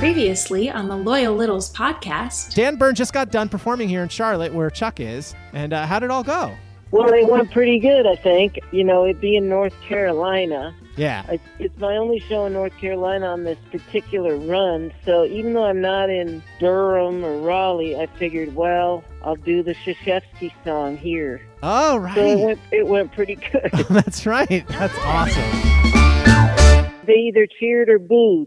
Previously on the Loyal Littles podcast. Dan Byrne just got done performing here in Charlotte, where Chuck is. And how did it all go? Well, it went pretty good, I think. You know, it being North Carolina. Yeah. It's my only show in North Carolina on this particular run. So even though I'm not in Durham or Raleigh, I figured, well, I'll do the Krzyzewski song here. Oh, right. So it went pretty good. That's right. That's awesome. They either cheered or booed.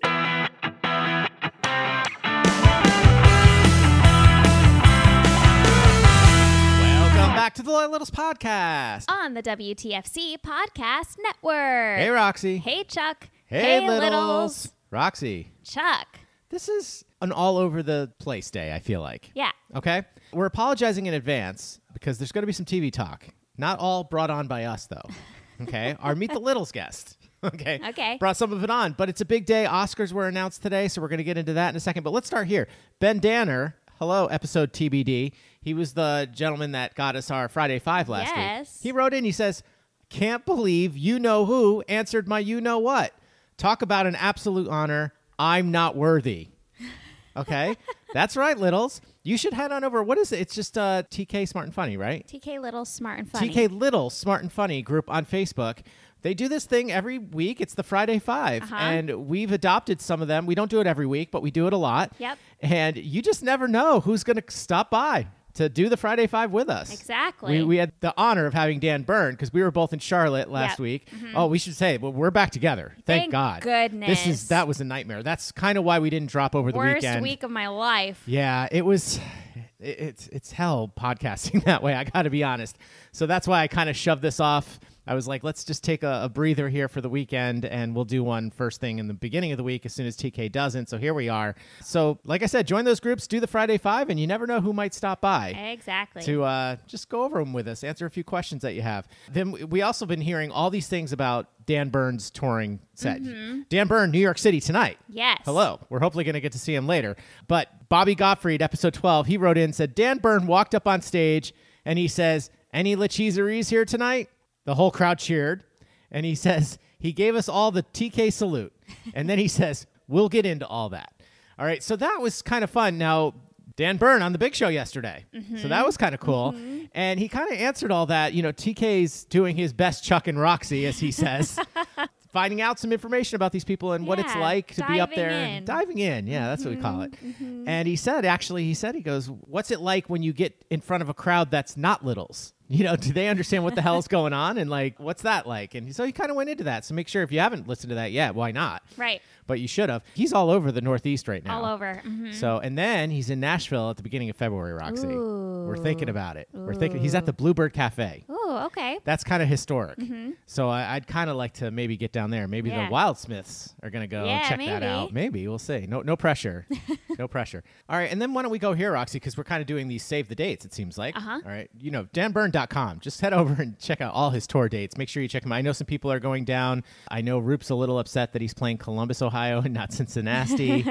Back to the Loyal Littles podcast on the WTFC Podcast Network. Hey, Roxy. Hey, Chuck. Hey, Littles. Roxy. Chuck. This is an all over the place day, I feel like. Yeah. Okay? We're apologizing in advance because there's going to be some TV talk. Not all brought on by us, though. Okay? Our Meet the Littles guest. Okay. Brought some of it on, but it's a big day. Oscars were announced today, so we're going to get into that in a second. But let's start here. Ben Danner. Hello, episode TBD. He was the gentleman that got us our Friday 5 last week. He wrote in, he says, can't believe you-know-who answered my you-know-what. Talk about an absolute honor. I'm not worthy. Okay? That's right, Littles. You should head on over. What is it? It's just TK Smart and Funny, right? TK Little Smart and Funny. TK Little Smart and Funny group on Facebook. They do this thing every week. It's the Friday 5. And we've adopted some of them. We don't do it every week, but we do it a lot. Yep. And you just never know who's going to stop by to do the Friday 5 with us. Exactly. We had the honor of having Dan Byrne because we were both in Charlotte last week. Mm-hmm. Oh, we should say, well, we're back together. Thank God. Goodness. That was a nightmare. That's kind of why we didn't drop over the weekend. Worst week of my life. Yeah, it was. It's hell podcasting that way. I got to be honest. So that's why I kind of shoved this off. I was like, let's just take a breather here for the weekend, and we'll do one first thing in the beginning of the week as soon as TK doesn't. So here we are. So like I said, join those groups, do the Friday 5, and you never know who might stop by. Exactly. To just go over them with us, answer a few questions that you have. Then we also been hearing all these things about Dan Byrne's touring set. Mm-hmm. Dan Byrne, New York City tonight. Yes. Hello. We're hopefully going to get to see him later. But Bobby Gottfried, episode 12, he wrote in, said, Dan Byrne walked up on stage, and he says, any Lacheeseries here tonight? The whole crowd cheered. And he says, he gave us all the TK salute. And then he says, we'll get into all that. All right, so that was kind of fun. Now, Dan Byrne on The Big Show yesterday. Mm-hmm. So that was kind of cool. Mm-hmm. And he kind of answered all that. You know, TK's doing his best Chuck and Roxy, as he says. Finding out some information about these people and what it's like to be up there. Diving in. Yeah, that's what we call it. Mm-hmm. And he said, he goes, what's it like when you get in front of a crowd that's not Littles? You know, do they understand what the hell's going on? And like, what's that like? And so he kind of went into that. So make sure if you haven't listened to that yet, why not? Right. But you should have. He's all over the Northeast right now. All over. Mm-hmm. So, and then he's in Nashville at the beginning of February, Roxy. Ooh. We're thinking about it. We're thinking he's at the Bluebird Cafe. Ooh, okay. That's kind of historic. Mm-hmm. So I'd kind of like to maybe get down there. Maybe the Wildsmiths are going to go check that out. Maybe. We'll see. No pressure. No pressure. All right. And then why don't we go here, Roxy, because we're kind of doing these save the dates, it seems like. Uh-huh. All right. You know, danbyrne.com. Just head over and check out all his tour dates. Make sure you check him out. I know some people are going down. I know Roop's a little upset that he's playing Columbus, Ohio, and not Cincinnati.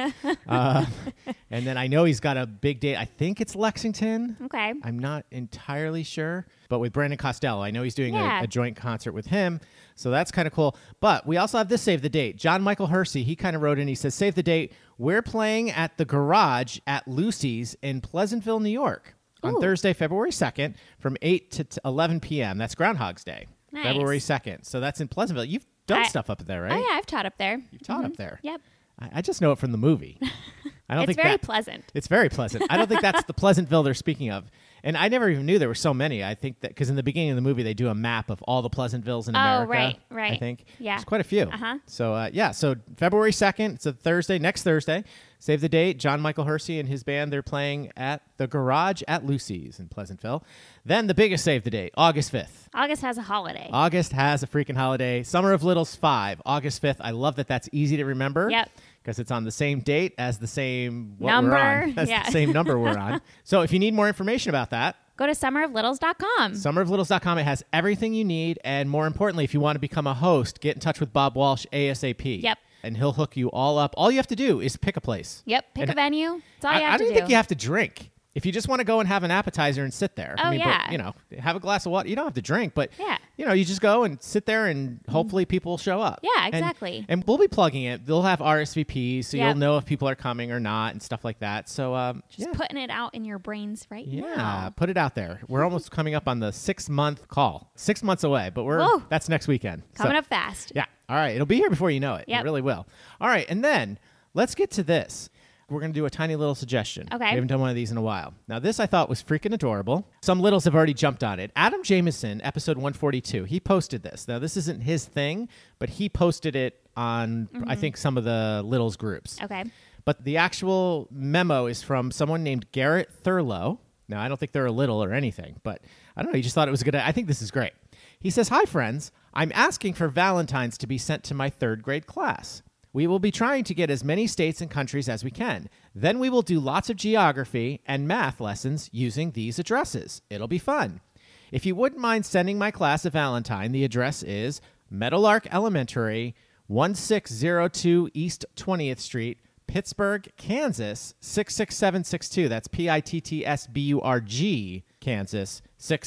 And then I know he's got a big date. I think it's Lexington. Okay. I'm not entirely sure. But with Brandon Costello, I know he's doing a joint concert with him. So that's kind of cool. But we also have this save the date. John Michael Hersey, he kind of wrote in. He says, save the date. We're playing at the Garage at Lucy's in Pleasantville, New York on Thursday, February 2nd from 8 to 11 p.m. That's Groundhog's Day, February 2nd. So that's in Pleasantville. You've done stuff up there, right? Oh, yeah, I've taught up there. You've taught up there. Yep. I just know it from the movie. I don't it's think very pleasant. It's very pleasant. I don't think that's the Pleasantville they're speaking of. And I never even knew there were so many. I think that because in the beginning of the movie, they do a map of all the Pleasantvilles in America. Oh, right. I think. Yeah. There's quite a few. Uh-huh. So, so February 2nd, it's a Thursday, next Thursday. Save the date. John Michael Hersey and his band, they're playing at the Garage at Lucy's in Pleasantville. Then the biggest save the date, August 5th. August has a holiday. August has a freaking holiday. Summer of Littles 5, August 5th. I love that that's easy to remember. Yep. Because it's on the same date as the same number. We're on. That's the same number we're on. So if you need more information about that, go to summeroflittles.com. Summeroflittles.com. It has everything you need. And more importantly, if you want to become a host, get in touch with Bob Walsh ASAP. Yep. And he'll hook you all up. All you have to do is pick a place. Yep. Pick a venue. That's all you have to do. I don't think you have to drink. If you just want to go and have an appetizer and sit there, Oh, yeah. but, you know, have a glass of water. You don't have to drink, but Yeah. you know, you just go and sit there, and hopefully people will show up. Yeah, And- exactly. And we'll be plugging it. They'll have RSVPs, so Yep. you'll know if people are coming or not, and stuff like that. So Just putting it out in your brains right yeah, now. put it out there. We're almost coming up on the 6-month call. 6 months away, but Whoa. that's next weekend. So- Coming up fast. Yeah. All right. It'll be here before you know it. It Yep. really will. All right. And then let's get to this. We're going to do a tiny little suggestion. Okay. We haven't done one of these in a while. Now, this I thought was freaking adorable. Some littles have already jumped on it. Adam Jameson, episode 142, he posted this. Now, this isn't his thing, but he posted it on, I think, some of the littles groups. Okay. But the actual memo is from someone named Garrett Thurlow. Now, I don't think they're a little or anything, but I don't know. He just thought it was a good. I think this is great. He says, "Hi, friends. I'm asking for Valentine's to be sent to my 3rd grade class. We will be trying to get as many states and countries as we can. Then we will do lots of geography and math lessons using these addresses. It'll be fun. If you wouldn't mind sending my class a Valentine, the address is Meadowlark Elementary, 1602 East 20th Street, Pittsburgh, Kansas, 66762. That's Pittsburg, Kansas,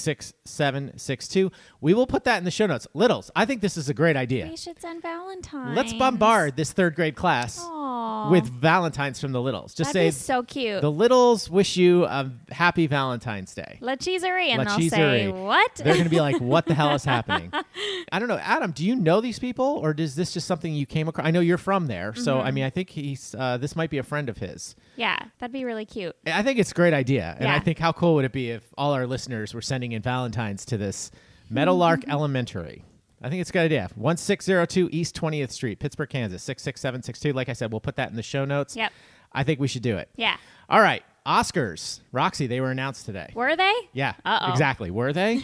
66762. We will put that in the show notes. Littles, I think this is a great idea. We should send Valentine's. Let's bombard this 3rd grade class Aw. with Valentines from the Littles. Just That'd be say, so cute. the Littles wish you a happy Valentine's Day. La Cheeserie, and La they'll say, Cheeserie. what? They're going to be like, what the hell is happening? I don't know. Adam, do you know these people, or is this just something you came across? I know you're from there, so I mean, I think he's this might be a friend of his. Yeah, that'd be really cute. I think it's a great idea, and Yeah. I think how cool would it be if all our listeners were sending in Valentines to this Meadowlark Elementary. I think it's a good idea. 1602 East 20th Street, Pittsburgh, Kansas, 66762. Like I said, we'll put that in the show notes. Yep. I think we should do it. Yeah. All right. Oscars. Roxy, they were announced today. Were they? Yeah, Uh-oh. exactly. Were they?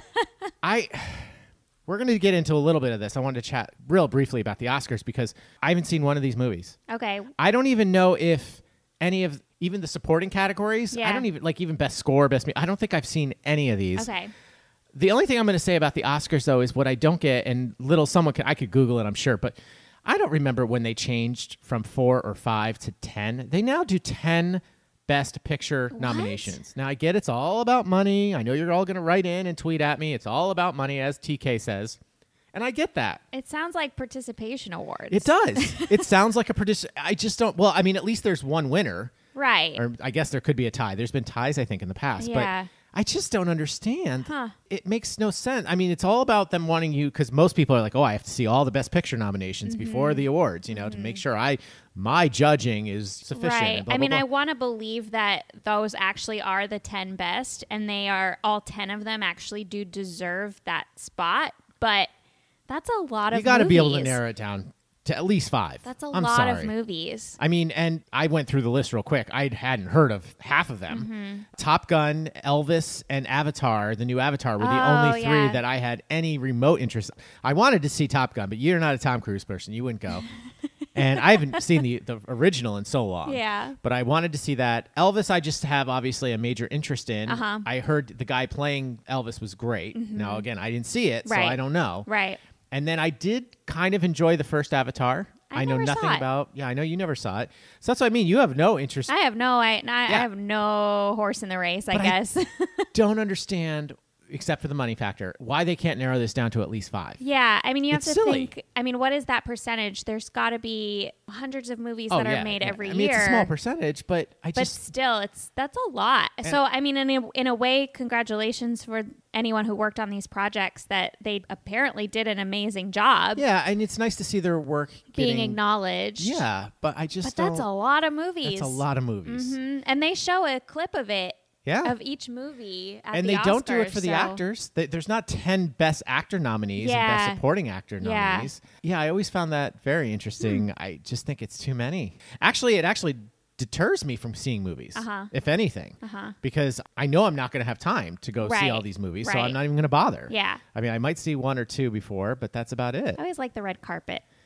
We're going to get into a little bit of this. I wanted to chat real briefly about the Oscars because I haven't seen one of these movies. Okay. I don't even know if any of even the supporting categories. Yeah. I don't even even best score, I don't think I've seen any of these. Okay. The only thing I'm going to say about the Oscars though is what I don't get, and I could Google it, I'm sure, but I don't remember when they changed from 4 or 5 to 10. They now do 10 Best Picture nominations. Now I get it's all about money. I know you're all going to write in and tweet at me. It's all about money, as TK says. And I get that. It sounds like participation awards. It does. It sounds like a I just don't. Well, I mean, at least there's one winner. Right. Or I guess there could be a tie. There's been ties, I think, in the past. Yeah. But I just don't understand. Huh. It makes no sense. I mean, it's all about them wanting you, because most people are like, oh, I have to see all the Best Picture nominations before the awards, to make sure my judging is sufficient. Right. and blah, I blah, mean, blah. I want to believe that those actually are the 10 best, and they are all 10 of them actually do deserve that spot. But that's a lot of You got to be able to movies. narrow it down to at least 5. That's a I'm lot sorry. of movies. I mean, and I went through the list real quick. I hadn't heard of half of them. Mm-hmm. Top Gun, Elvis, and Avatar, the new Avatar, were the Oh, only 3 yeah. that I had any remote interest. I wanted to see Top Gun, but you're not a Tom Cruise person. You wouldn't go. And I haven't seen the original in so long. Yeah. But I wanted to see that. Elvis, I just have obviously a major interest in. Uh-huh. I heard the guy playing Elvis was great. Now, again, I didn't see it, so Right. I don't know. Right. And then I did kind of enjoy the first Avatar. I know never saw nothing it. about. Yeah, I know you never saw it. So that's what I mean. You have no interest. I have I have no horse in the race, I But I- guess. Don't understand, except for the money factor, why they can't narrow this down to at least 5. Yeah, I mean, you have It's to silly. think. I mean, what is that percentage? There's got to be hundreds of movies that are made every I mean, year. it's a small percentage, but I but just still, that's a lot. So, I mean, in a way, congratulations for anyone who worked on these projects. That they apparently did an amazing job yeah, and it's nice to see their work being getting acknowledged. Yeah, but I just but that's a don't- lot of movies. That's a lot of movies. Mhm. And they show a clip of it. Yeah. Of each movie at And the they don't do it Oscars, for the so- actors. There's not 10 Best Actor nominees and Yeah. Best Supporting Actor Yeah. nominees. Yeah, I always found that very interesting. I just think it's too many. Actually, it actually deters me from seeing movies, if anything, because I know I'm not going to have time to go see Right. all these movies, so Right. I'm not even going to bother. Yeah. I mean, I might see 1 or 2 before, but that's about it. I always like the red carpet.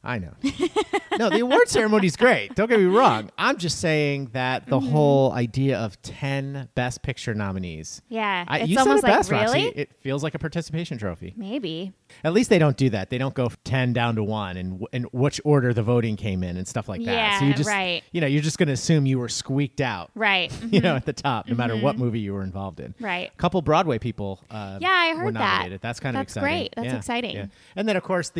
I know. No, the award ceremony's great. Don't get me wrong. I'm just saying that the whole idea of 10 Best Picture nominees. Yeah. You It's said almost it best, like, really? Roxy. It feels like a participation trophy. Maybe. At least they don't do that. They don't go 10 down to 1 and in which order the voting came in and stuff like that. Yeah, So you just, right. You're just going to assume you were squeaked out. Right. At the top, no matter what movie you were involved in. Right. A couple Broadway people I heard were that. nominated. That's kind of That's exciting. great. That's exciting. Yeah. And then, of course,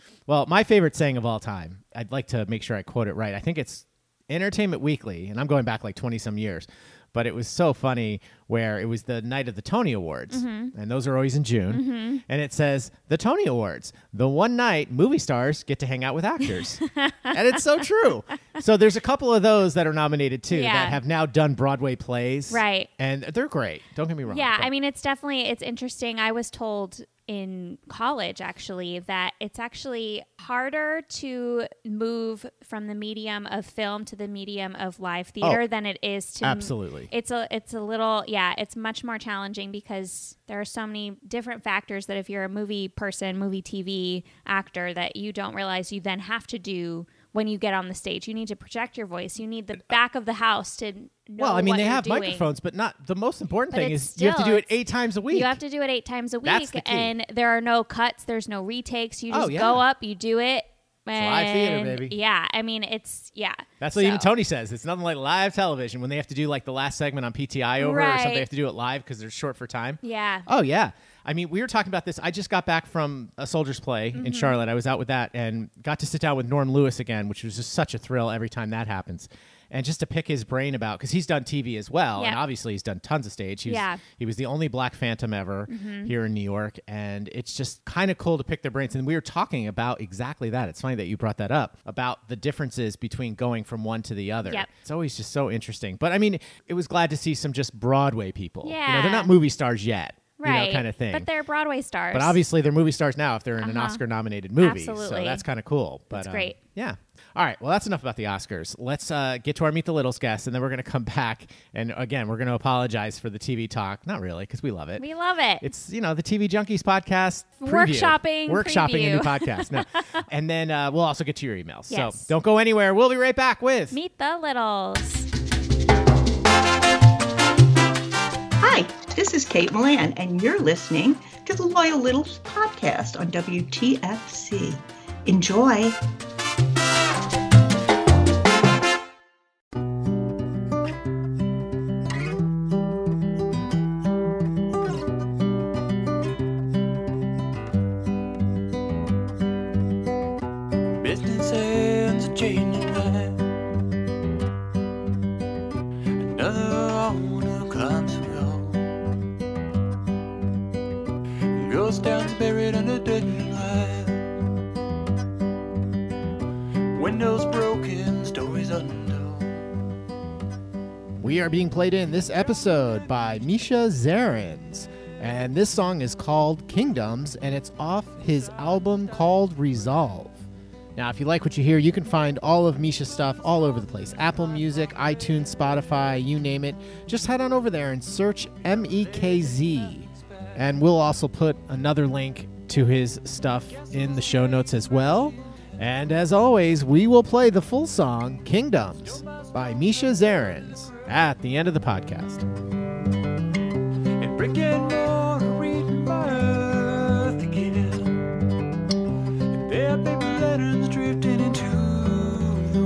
my favorite saying of all time, I'd like to make sure I quote it right. I think it's Entertainment Weekly, and I'm going back like 20-some years, but it was so funny where it was the night of the Tony Awards, and those are always in June, and it says, the Tony Awards, the one night movie stars get to hang out with actors. And it's so true. So there's a couple of those that are nominated, too, Yeah. that have now done Broadway plays. Right. And they're great. Don't get me wrong. Yeah, but- I mean, it's interesting. I was told in college, actually, that it's actually harder to move from the medium of film to the medium of live theater than it is to... Absolutely. It's a little, it's much more challenging because there are so many different factors that if you're a movie person, movie TV actor, that you don't realize you then have to do when you get on the stage. You need to project your voice. You need the back of the house to know Well, I mean, what they you're have doing. microphones, but not the most important But thing it's is you have to do it still- 8 times a week. You have to do it 8 times a That's week, the key. and there are no cuts. There's no retakes. You just yeah. go up, you do it. live theater, and baby. Yeah, I mean, it's That's what even Tony says. It's nothing like live television when they have to do like the last segment on PTI over or something. Right. They have to do it live because they're short for time. Yeah. Oh, yeah. I mean, we were talking about this. I just got back from A Soldier's Play in Charlotte. I was out with that and got to sit down with Norm Lewis again, which was just such a thrill every time that happens. And just to pick his brain about, because he's done TV as well, and Yeah. obviously he's done tons of stage. He was the only Black Phantom ever here in New York, and it's just kind of cool to pick their brains. And we were talking about exactly that. It's funny that you brought that up, about the differences between going from one to the other. Yep. It's always just so interesting. But I mean, it was glad to see some just Broadway people. Yeah. They're not movie stars yet. Right. Kind of thing. But they're Broadway stars. But obviously, they're movie stars now if they're in an Oscar-nominated movie. Absolutely. So that's kind of cool. But, That's great. Yeah. All right. Well, that's enough about the Oscars. Let's get to our Meet the Littles guests, and then we're going to come back. And again, we're going to apologize for the TV talk. Not really, because we love it. We love it. It's, the TV Junkies podcast preview. Workshopping Workshopping a new preview. podcast. No. And then we'll also get to your emails. Yes. So don't go anywhere. We'll be right back with... Meet the Littles. Hi, this is Kate Milan, and you're listening to the Loyal Littles podcast on WTFC. Enjoy. Business hands are changing life. Another owner climbs the wall. Ghost towns buried under dead light. Windows broken, stories untold. We are being played in this episode by Misha Zarins. And this song is called Kingdoms, and it's off his album called Resolve. Now, if you like what you hear, you can find all of Misha's stuff all over the place. Apple Music, iTunes, Spotify, you name it. Just head on over there and search MEKZ. And we'll also put another link to his stuff in the show notes as well. And as always, we will play the full song, Kingdoms, by Misha Zarins, at the end of the podcast. And brick and mortar reading birth again. And their paper letters drifting into the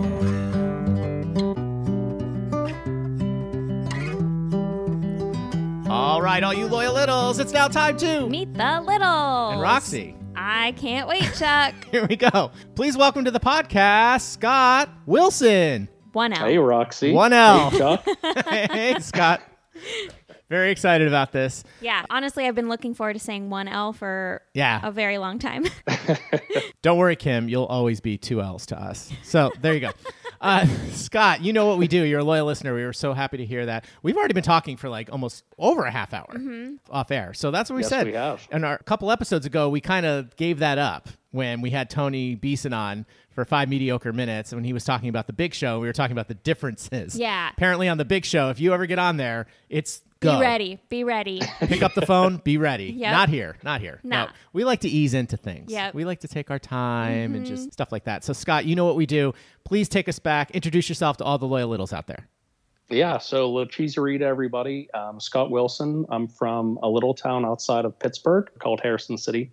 wind. All right, all you loyal littles, it's now time to Meet the Littles. And Roxy. I can't wait, Chuck. Here we go. Please welcome to the podcast, Scott Wilson. 1L. Hey, Roxy. 1L. Hey, Chuck. Hey, Scott. Very excited about this. Yeah, honestly, I've been looking forward to saying 1L for a very long time. Don't worry, Kim. You'll always be 2 L's to us. So there you go. Scott, you know what we do. You're a loyal listener. We were so happy to hear that. We've already been talking for like almost over a half hour off air. So that's what we Yes, said. we have. And a couple episodes ago, we kind of gave that up when we had Tony Beeson on for 5 mediocre minutes. And when he was talking about the Big Show, we were talking about the differences. Yeah. Apparently on the Big Show, if you ever get on there, it's Go. Be ready. Be ready. Pick up the phone. Be ready. Yep. Not here. Not here. Nah. No. We like to ease into things. Yep. We like to take our time and just stuff like that. So, Scott, you know what we do. Please take us back. Introduce yourself to all the loyal littles out there. Yeah, so La Cheeserita, everybody. Scott Wilson. I'm from a little town outside of Pittsburgh called Harrison City.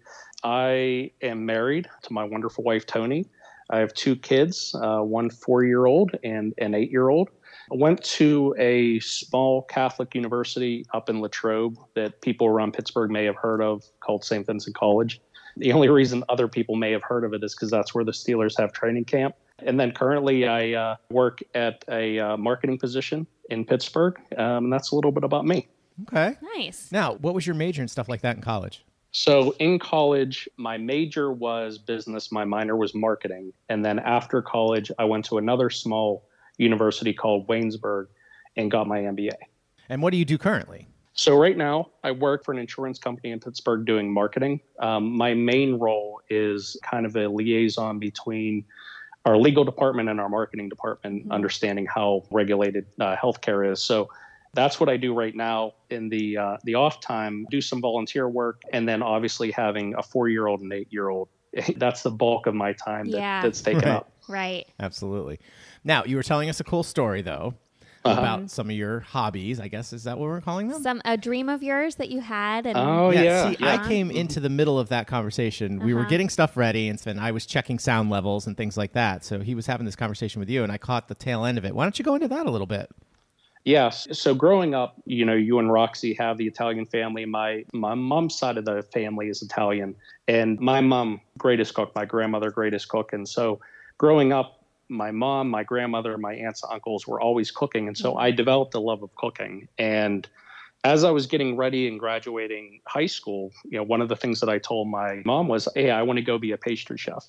I am married to my wonderful wife, Tony. I have 2 kids, one 4-year-old and an 8-year-old. I went to a small Catholic university up in Latrobe that people around Pittsburgh may have heard of called St. Vincent College. The only reason other people may have heard of it is because that's where the Steelers have training camp. And then currently I work at a marketing position in Pittsburgh. And that's a little bit about me. Okay. Nice. Now, what was your major and stuff like that in college? So in college, my major was business. My minor was marketing. And then after college, I went to another small university called Waynesburg and got my MBA. And what do you do currently? So right now, I work for an insurance company in Pittsburgh doing marketing. My main role is kind of a liaison between our legal department and our marketing department, understanding how regulated healthcare is. So that's what I do right now in the off time, do some volunteer work, and then obviously having a 4-year-old and 8-year-old. That's the bulk of my time that's taken up. Right. Absolutely. Now, you were telling us a cool story, though, about some of your hobbies, I guess. Is that what we're calling them? A dream of yours that you had. And See, I came into the middle of that conversation. We were getting stuff ready, and I was checking sound levels and things like that. So he was having this conversation with you, and I caught the tail end of it. Why don't you go into that a little bit? Yes. So growing up, you and Roxy have the Italian family. My mom's side of the family is Italian, and my mom, greatest cook, my grandmother, greatest cook. And so growing up, my mom, my grandmother, my aunts and uncles were always cooking. And so I developed a love of cooking. And as I was getting ready and graduating high school, one of the things that I told my mom was, hey, I want to go be a pastry chef.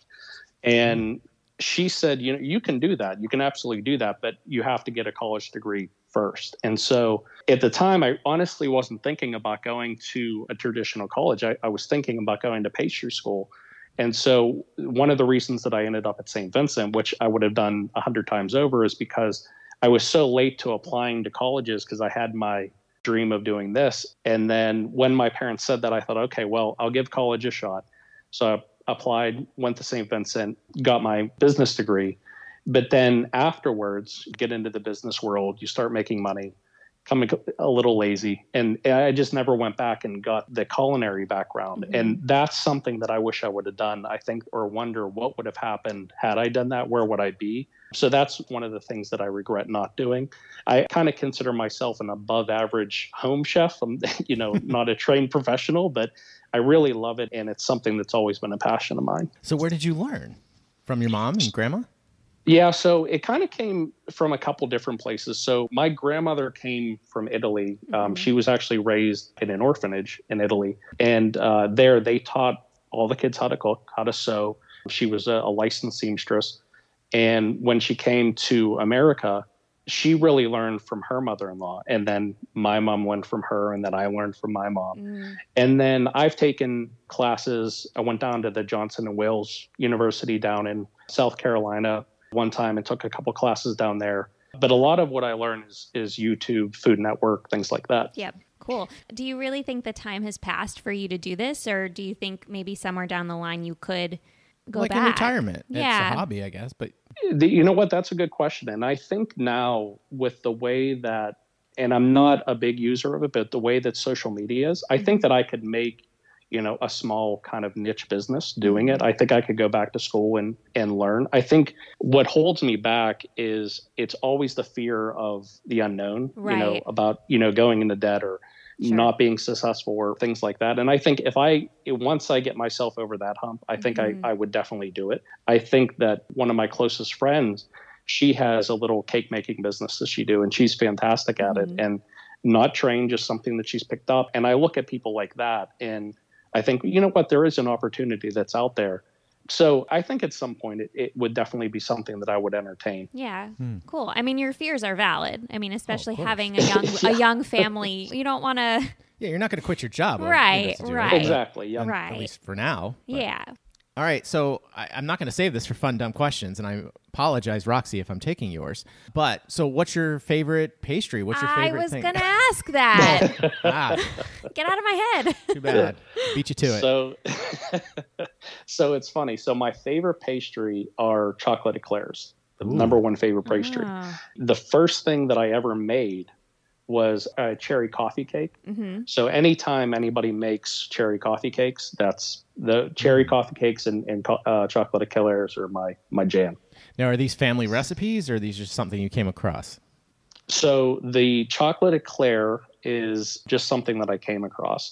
And she said, you can do that. You can absolutely do that, but you have to get a college degree first. And so at the time, I honestly wasn't thinking about going to a traditional college. I was thinking about going to pastry school. And so one of the reasons that I ended up at St. Vincent, which I would have done 100 times over, is because I was so late to applying to colleges because I had my dream of doing this. And then when my parents said that, I thought, okay, well, I'll give college a shot. So I applied, went to St. Vincent, got my business degree. But then afterwards, get into the business world, you start making money, becoming a little lazy. And I just never went back and got the culinary background. And that's something that I wish I would have done, I think, or wonder what would have happened had I done that, where would I be? So that's one of the things that I regret not doing. I kind of consider myself an above average home chef. I'm, not a trained professional, but I really love it. And it's something that's always been a passion of mine. So where did you learn? From your mom and grandma? Yeah, so it kind of came from a couple different places. So my grandmother came from Italy. She was actually raised in an orphanage in Italy. And there they taught all the kids how to cook, how to sew. She was a licensed seamstress. And when she came to America, she really learned from her mother-in-law. And then my mom learned from her, and then I learned from my mom. And then I've taken classes. I went down to the Johnson & Wales University down in South Carolina one time and took a couple classes down there. But a lot of what I learned is YouTube, Food Network, things like that. Yep. Cool. Do you really think the time has passed for you to do this, or do you think maybe somewhere down the line you could go like back? in retirement. Yeah. It's a hobby, I guess. But you know what? That's a good question. And I think now with the way that, and I'm not a big user of it, but the way that social media is, I think that I could make, a small kind of niche business doing it. I think I could go back to school and learn. I think what holds me back is it's always the fear of the unknown, right. About, going into debt or not being successful or things like that. And I think once I get myself over that hump, I think I would definitely do it. I think that one of my closest friends, she has a little cake making business that she do, and she's fantastic at it, and not trained, just something that she's picked up. And I look at people like that and I think, there is an opportunity that's out there. So I think at some point it would definitely be something that I would entertain. Yeah. Cool. I mean, your fears are valid. I mean, especially having a young family. You don't want to. Yeah, you're not going to quit your job. Right. to do Right. it, Exactly. Yeah. Right. At least for now. Yeah. All right, so I'm not going to save this for fun, dumb questions, and I apologize, Roxy, if I'm taking yours. But so, what's your favorite pastry? What's your favorite thing? I was going to ask that. Get out of my head. Too bad. Beat you to it. So it's funny. So my favorite pastry are chocolate eclairs. The number one favorite pastry. The first thing that I ever made was a cherry coffee cake. So anytime anybody makes cherry coffee cakes, that's the cherry coffee cakes and chocolate eclairs are my jam. Now, are these family recipes or are these just something you came across? So the chocolate eclair is just something that I came across.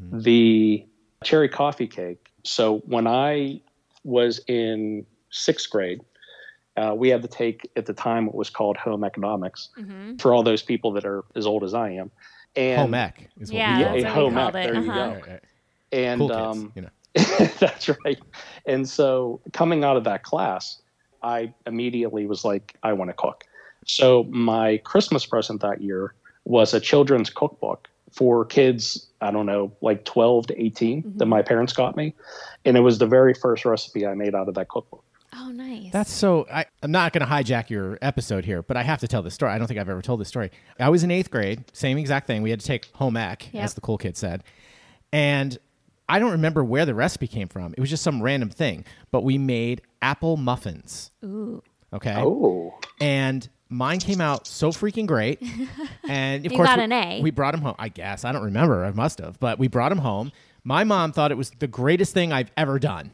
The cherry coffee cake. So when I was in 6th grade, we had to take, at the time, what was called home economics for all those people that are as old as I am. And home ec is what that's what home we called ec. it. There you go. Right. And Cool kids, that's right. And so coming out of that class, I immediately was like, I want to cook. So my Christmas present that year was a children's cookbook for kids, I don't know, like 12 to 18 that my parents got me. And it was the very first recipe I made out of that cookbook. Oh, nice. That's so. I'm not going to hijack your episode here, but I have to tell this story. I don't think I've ever told this story. I was in 8th grade, same exact thing. We had to take home ec, as the cool kid said. And I don't remember where the recipe came from. It was just some random thing. But we made apple muffins. Ooh. Okay. Oh. And mine came out so freaking great. And of You course, got an A. we brought them home. I guess. I don't remember. I must have. But we brought them home. My mom thought it was the greatest thing I've ever done.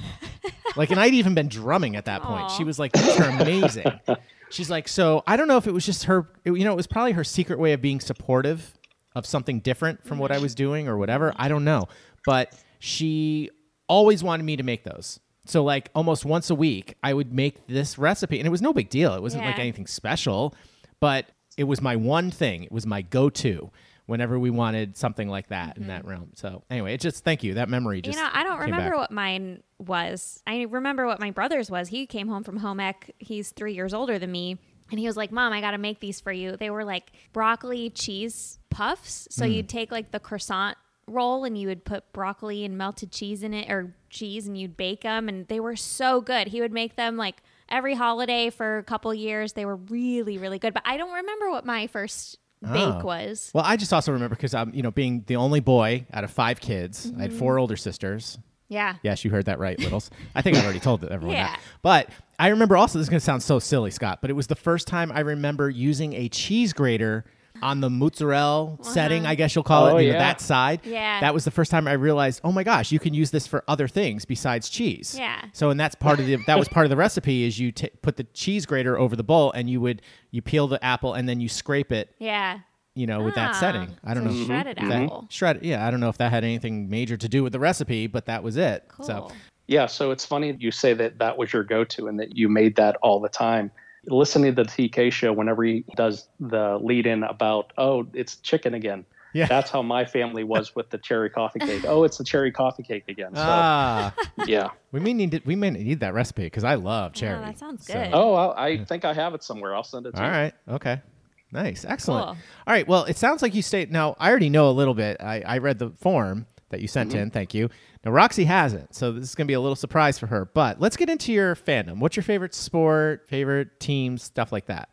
And I'd even been drumming at that point. She was like, these are amazing. She's like, so I don't know if it was just her, it was probably her secret way of being supportive of something different from what I was doing or whatever. I don't know. But she always wanted me to make those. So almost once a week, I would make this recipe. And it was no big deal. It wasn't like anything special. But it was my one thing. It was my go-to whenever we wanted something like that in that realm. So anyway, thank you. That memory just I don't came remember back. what mine was. I remember what my brother's was. He came home from home ec. He's 3 years older than me. And he was like, Mom, I got to make these for you. They were like broccoli cheese puffs. So you'd take the croissant roll and you would put broccoli and melted cheese in it, or cheese, and you'd bake them. And they were so good. He would make them every holiday for a couple years. They were really, really good. But I don't remember what my first bake was. Well, I just also remember because I'm, being the only boy out of 5 kids, I had 4 older sisters. Yeah. Yes, you heard that right, Littles. I think I've already told everyone Yeah. that. But I remember also, this is going to sound so silly, Scott, but it was the first time I remember using a cheese grater on the mozzarella setting, I guess you'll call it, that side. Yeah. That was the first time I realized, oh my gosh, you can use this for other things besides cheese. Yeah. So, and that's part of that was part of the recipe is you put the cheese grater over the bowl and you peel the apple and then you scrape it. Yeah. With that setting. I don't know. Shredded That- apple. Shredded. Yeah, I don't know if that had anything major to do with the recipe, but that was it. Cool. So, Yeah, so it's funny you say that was your go-to and that you made that all the time. Listening to the TK show, whenever he does the lead-in about, oh, it's chicken again. Yeah. That's how my family was with the cherry coffee cake. Oh, it's the cherry coffee cake again. So, yeah. we may need that recipe because I love cherry. Oh, that sounds So- good. Oh, I think I have it somewhere. I'll send it to you. All right. Okay. Nice. Excellent. Cool. All right. Well, it sounds like you stayed. Now, I already know a little bit. I read the form that you sent in. Thank you. Now, Roxy hasn't, so this is going to be a little surprise for her. But let's get into your fandom. What's your favorite sport, favorite team, stuff like that?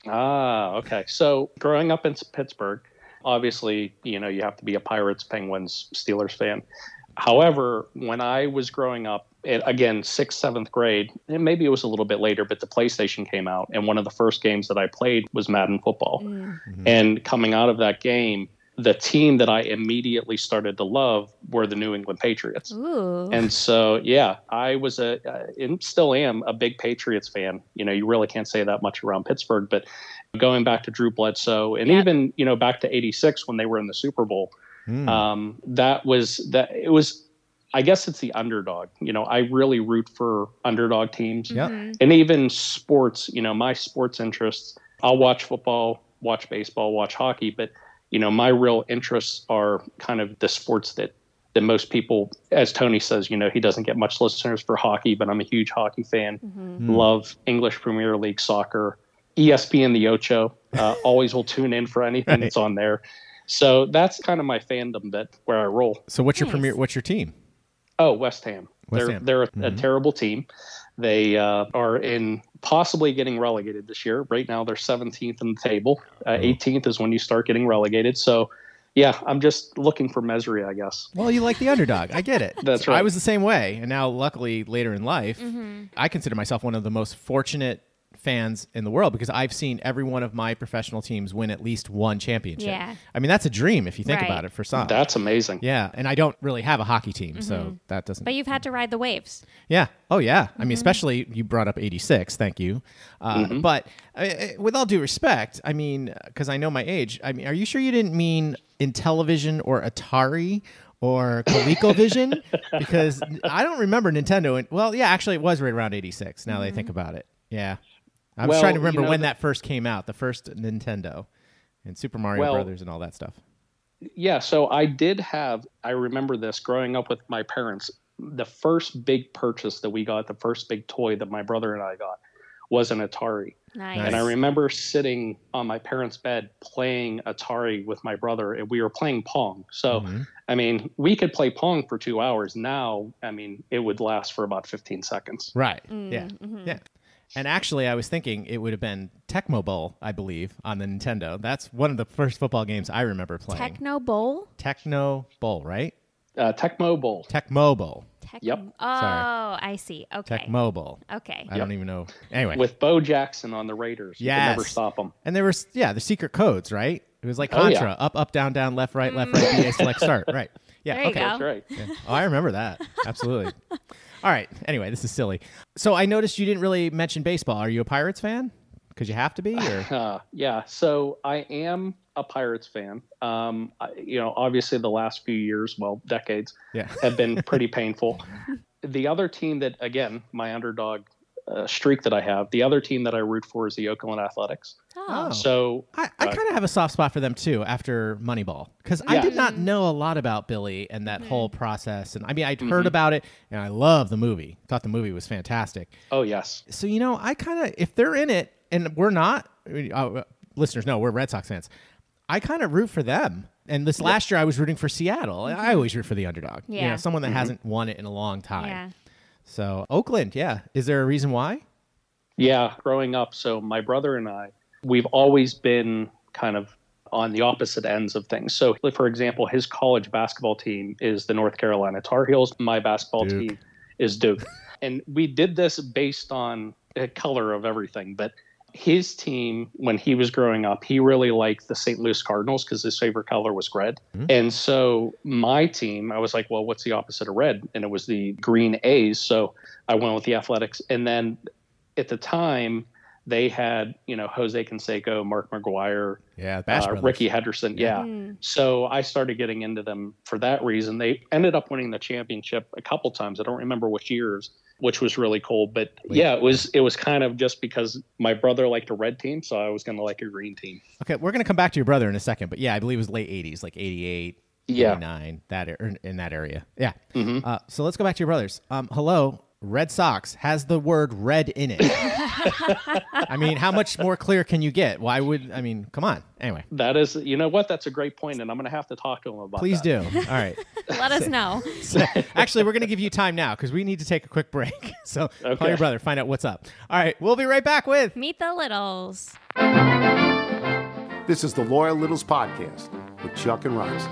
Okay. So growing up in Pittsburgh, obviously, you have to be a Pirates, Penguins, Steelers fan. However, when I was growing up, again, 6th, 7th grade, and maybe it was a little bit later, but the PlayStation came out. And one of the first games that I played was Madden football. And coming out of that game, the team that I immediately started to love were the New England Patriots. Ooh. And so, yeah, I was and still am a big Patriots fan. You really can't say that much around Pittsburgh, but going back to Drew Bledsoe and even, back to 86 when they were in the Super Bowl, it was, I guess it's the underdog. I really root for underdog teams. Yep. And even sports, my sports interests, I'll watch football, watch baseball, watch hockey, but my real interests are kind of the sports that most people, as Tony says, he doesn't get much listeners for hockey, but I'm a huge hockey fan. Love English Premier League soccer, ESPN the Ocho. Always will tune in for anything that's on there. So that's kind of my fandom where I roll. So what's your Nice. What's your team? Oh, West Ham. West Ham. They're a terrible team. They are in possibly getting relegated this year. Right now, they're 17th in the table. 18th is when you start getting relegated. So, yeah, I'm just looking for misery, I guess. Well, you like the underdog. I get it. That's right. I was the same way. And now, luckily, later in life, I consider myself one of the most fortunate fans in the world because I've seen every one of my professional teams win at least one championship. Yeah. I mean, that's a dream if you think Right. about it for some. That's amazing. Yeah. And I don't really have a hockey team, so that doesn't. But you've had to ride the waves. Yeah. Oh, yeah. I mean, especially you brought up 86. Thank you. But with all due respect, I mean, because I know my age, I mean, are you sure you didn't mean Intellivision or Atari or ColecoVision? Because I don't remember Nintendo. Well, yeah, actually, it was right around 86 now that I think about it. Yeah. I was Well, trying to remember you know, when that first came out, the first Nintendo and Super Mario Brothers and all that stuff. Yeah, so I remember this growing up with my parents. The first big purchase that we got, the first big toy that my brother and I got was an Atari. Nice. And I remember sitting on my parents' bed playing Atari with my brother, and we were playing Pong. So, I mean, we could play Pong for 2 hours. Now, I mean, it would last for about 15 seconds. Right. Yeah. Yeah. And actually, I was thinking it would have been Tecmo Bowl, I believe, on the Nintendo. That's one of the first football games I remember playing. Techno Bowl? Techno Bowl, right? Tecmo Bowl. Tecmo Bowl. Yep. Oh, I see. Okay. Tecmo Bowl. Okay. I don't even know. Anyway. With Bo Jackson on the Raiders. You could never stop him. And there was, the secret codes, right? It was like Oh, yeah. Contra. Up, down, down, left, right, BA, select, start. Right. Yeah. There you okay. go. That's right. Yeah. Oh, I remember that. Absolutely. All right. Anyway, this is silly. So I noticed you didn't really mention baseball. Are you a Pirates fan? Because you have to be? Or? Yeah. So I am a Pirates fan. Obviously the last few years, decades, have been pretty painful. The other team that, again, my underdog streak that I have, the other team that I root for is the Oakland Athletics. Oh. So I kind of have a soft spot for them too after Moneyball because I did not know a lot about Billy and that whole process. And I mean, I'd heard about it and I love the movie. Thought the movie was fantastic. Oh, yes. So, I kind of, if they're in it and we're not, listeners know we're Red Sox fans. I kind of root for them. And this last year I was rooting for Seattle. I always root for the underdog. Yeah. Someone that hasn't won it in a long time. Yeah. So Oakland, Is there a reason why? Yeah, growing up. So my brother and I, we've always been kind of on the opposite ends of things. So, for example, his college basketball team is the North Carolina Tar Heels. My basketball team is Duke. And we did this based on a color of everything. But his team, when he was growing up, he really liked the St. Louis Cardinals because his favorite color was red. And so my team, I was like, well, what's the opposite of red? And it was the green A's. So I went with the Athletics. And then at the time, they had, Jose Canseco, Mark McGuire, Ricky Henderson. Yeah. So I started getting into them for that reason. They ended up winning the championship a couple times. I don't remember which years, which was really cool. But it was kind of just because my brother liked a red team, so I was going to like a green team. Okay, we're going to come back to your brother in a second. But I believe it was late 80s, like 88, 89, in that area. Yeah. So let's go back to your brothers. Hello. Red Sox has the word red in it. I mean, how much more clear can you get? Come on. Anyway. That is, you know what? That's a great point, and I'm going to have to talk to him about Please that. do. All right. Let us know. So, actually, we're going to give you time now because we need to take a quick break. So call your brother, find out what's up. All right. We'll be right back with Meet the Littles. This is the Loyal Littles Podcast with Chuck and Roxy.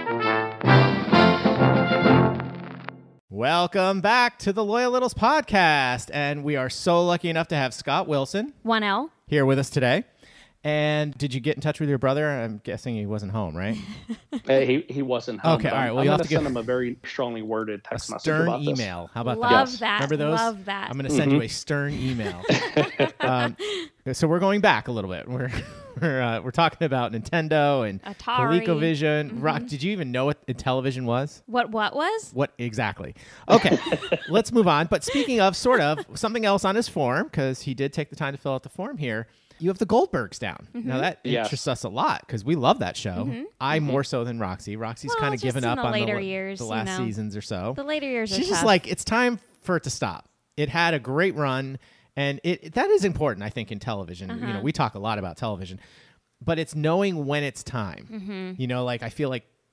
Welcome back to the Loyal Littles Podcast. And we are so lucky enough to have Scott Wilson 1L here with us today. And did you get in touch with your brother? I'm guessing he wasn't home, right? He wasn't home. Okay, all right. Well, I'm you'll going have to to send him a very strongly worded text message stern about this. email. How about Love that? that. Remember those? Love that. I'm going to send you a stern email. So we're going back a little bit. We're talking about Nintendo and Atari. ColecoVision. Rock, did you even know what Intellivision was? What was? What exactly? Okay, let's move on. But speaking of sort of something else on his form, because he did take the time to fill out the form here, you have the Goldbergs down. Now that interests us a lot because we love that show. I more so than Roxy. Roxy's kind of given up on years, the last seasons or so. The later years She's are just tough. like, it's time for it to stop. It had a great run, and that is important, I think, in television. We talk a lot about television, but it's knowing when it's time. Like I feel like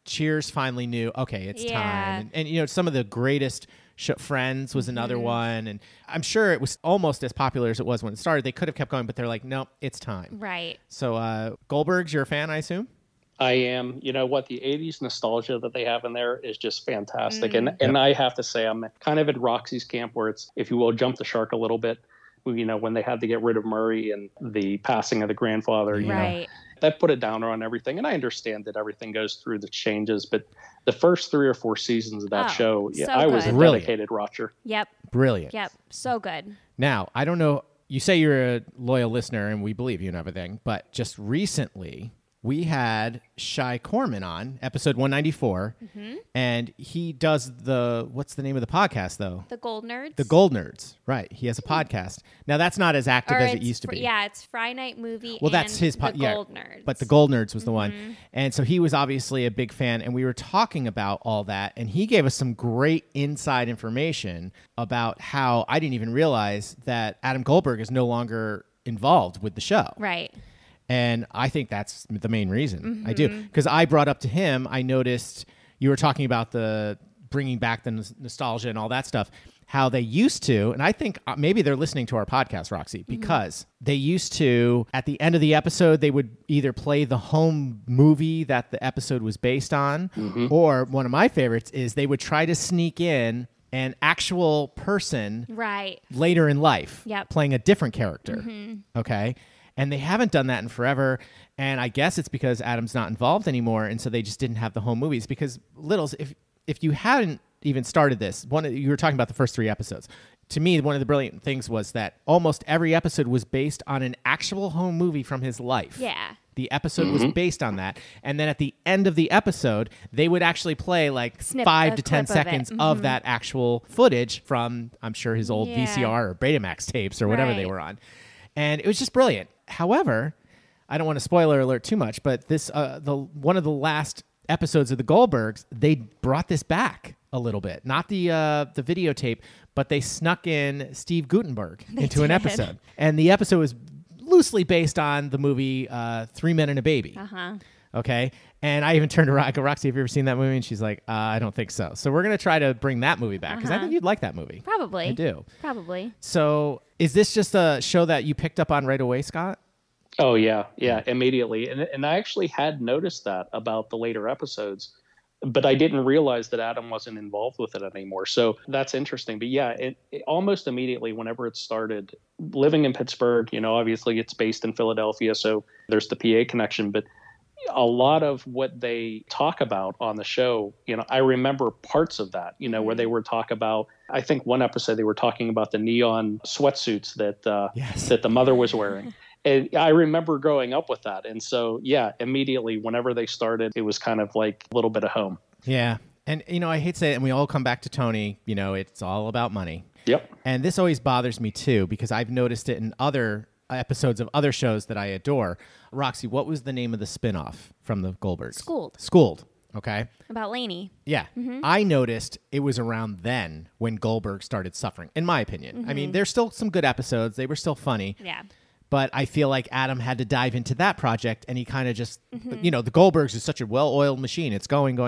Cheers finally knew, okay, it's Yeah. time. And, you know, some of the greatest Friends was another one. And I'm sure it was almost as popular as it was when it started. They could have kept going, but they're like, nope, it's time. Right. So Goldberg's, you're a fan, I assume? I am. You know what? The 80s nostalgia that they have in there is just fantastic. And I have to say, I'm kind of in Roxy's camp where it's, if you will, jump the shark a little bit. You know, when they had to get rid of Murray and the passing of the grandfather, you know, that put a downer on everything. And I understand that everything goes through the changes, but the first 3 or 4 seasons of that show, so I was a good. dedicated watcher. Yep. Brilliant. Yep. So good. Now, I don't know, you say you're a loyal listener and we believe you and everything, but just recently we had Shai Corman on episode 194, and he does what's the name of the podcast though? The Gold Nerds. The Gold Nerds, right? He has a podcast. Now that's not as active as it used to be. Yeah, it's Friday Night Movie. Well, that's his The Gold Nerds. But the Gold Nerds was the one, and so he was obviously a big fan, and we were talking about all that, and he gave us some great inside information about how I didn't even realize that Adam Goldberg is no longer involved with the show. Right. And I think that's the main reason. I do. Because I brought up to him, I noticed you were talking about the bringing back the nostalgia and all that stuff, how they used to, and I think maybe they're listening to our podcast, Roxy, because they used to, at the end of the episode, they would either play the home movie that the episode was based on, or one of my favorites is they would try to sneak in an actual person later in life playing a different character. Okay? And they haven't done that in forever. And I guess it's because Adam's not involved anymore. And so they just didn't have the home movies. Because, Littles, if you hadn't even started this, you were talking about the first 3 episodes. To me, one of the brilliant things was that almost every episode was based on an actual home movie from his life. Yeah. The episode was based on that. And then at the end of the episode, they would actually play like 5 to 10 seconds of that actual footage from, I'm sure, his old VCR or Betamax tapes or whatever they were on. And it was just brilliant. However, I don't want to spoiler alert too much, but this one of the last episodes of the Goldbergs, they brought this back a little bit. Not the videotape, but they snuck in Steve Guttenberg into an episode. And the episode was loosely based on the movie 3 Men and a Baby. Okay? And I even turned to Roxy, have you ever seen that movie? And she's like, I don't think so. So we're going to try to bring that movie back because I think you'd like that movie. Probably. I do. Probably. So is this just a show that you picked up on right away, Scott? Oh, yeah, immediately. And I actually had noticed that about the later episodes, but I didn't realize that Adam wasn't involved with it anymore. So that's interesting. But yeah, it almost immediately, whenever it started, living in Pittsburgh, you know, obviously it's based in Philadelphia, so there's the PA connection, but a lot of what they talk about on the show, you know, I remember parts of that, you know, where they were talk about, I think one episode they were talking about the neon sweatsuits that that the mother was wearing. And I remember growing up with that. And so, yeah, immediately, whenever they started, it was kind of like a little bit of home. Yeah. And, you know, I hate to say it, and we all come back to Tony, you know, it's all about money. Yep. And this always bothers me, too, because I've noticed it in other episodes of other shows that I adore. Roxy, what was the name of the spinoff from the Goldbergs? Schooled. Okay. About Lainey. Yeah. I noticed it was around then when Goldberg started suffering, in my opinion. I mean, there's still some good episodes. They were still funny. Yeah. But I feel like Adam had to dive into that project, and he kind of just, you know, the Goldbergs is such a well-oiled machine. It's going.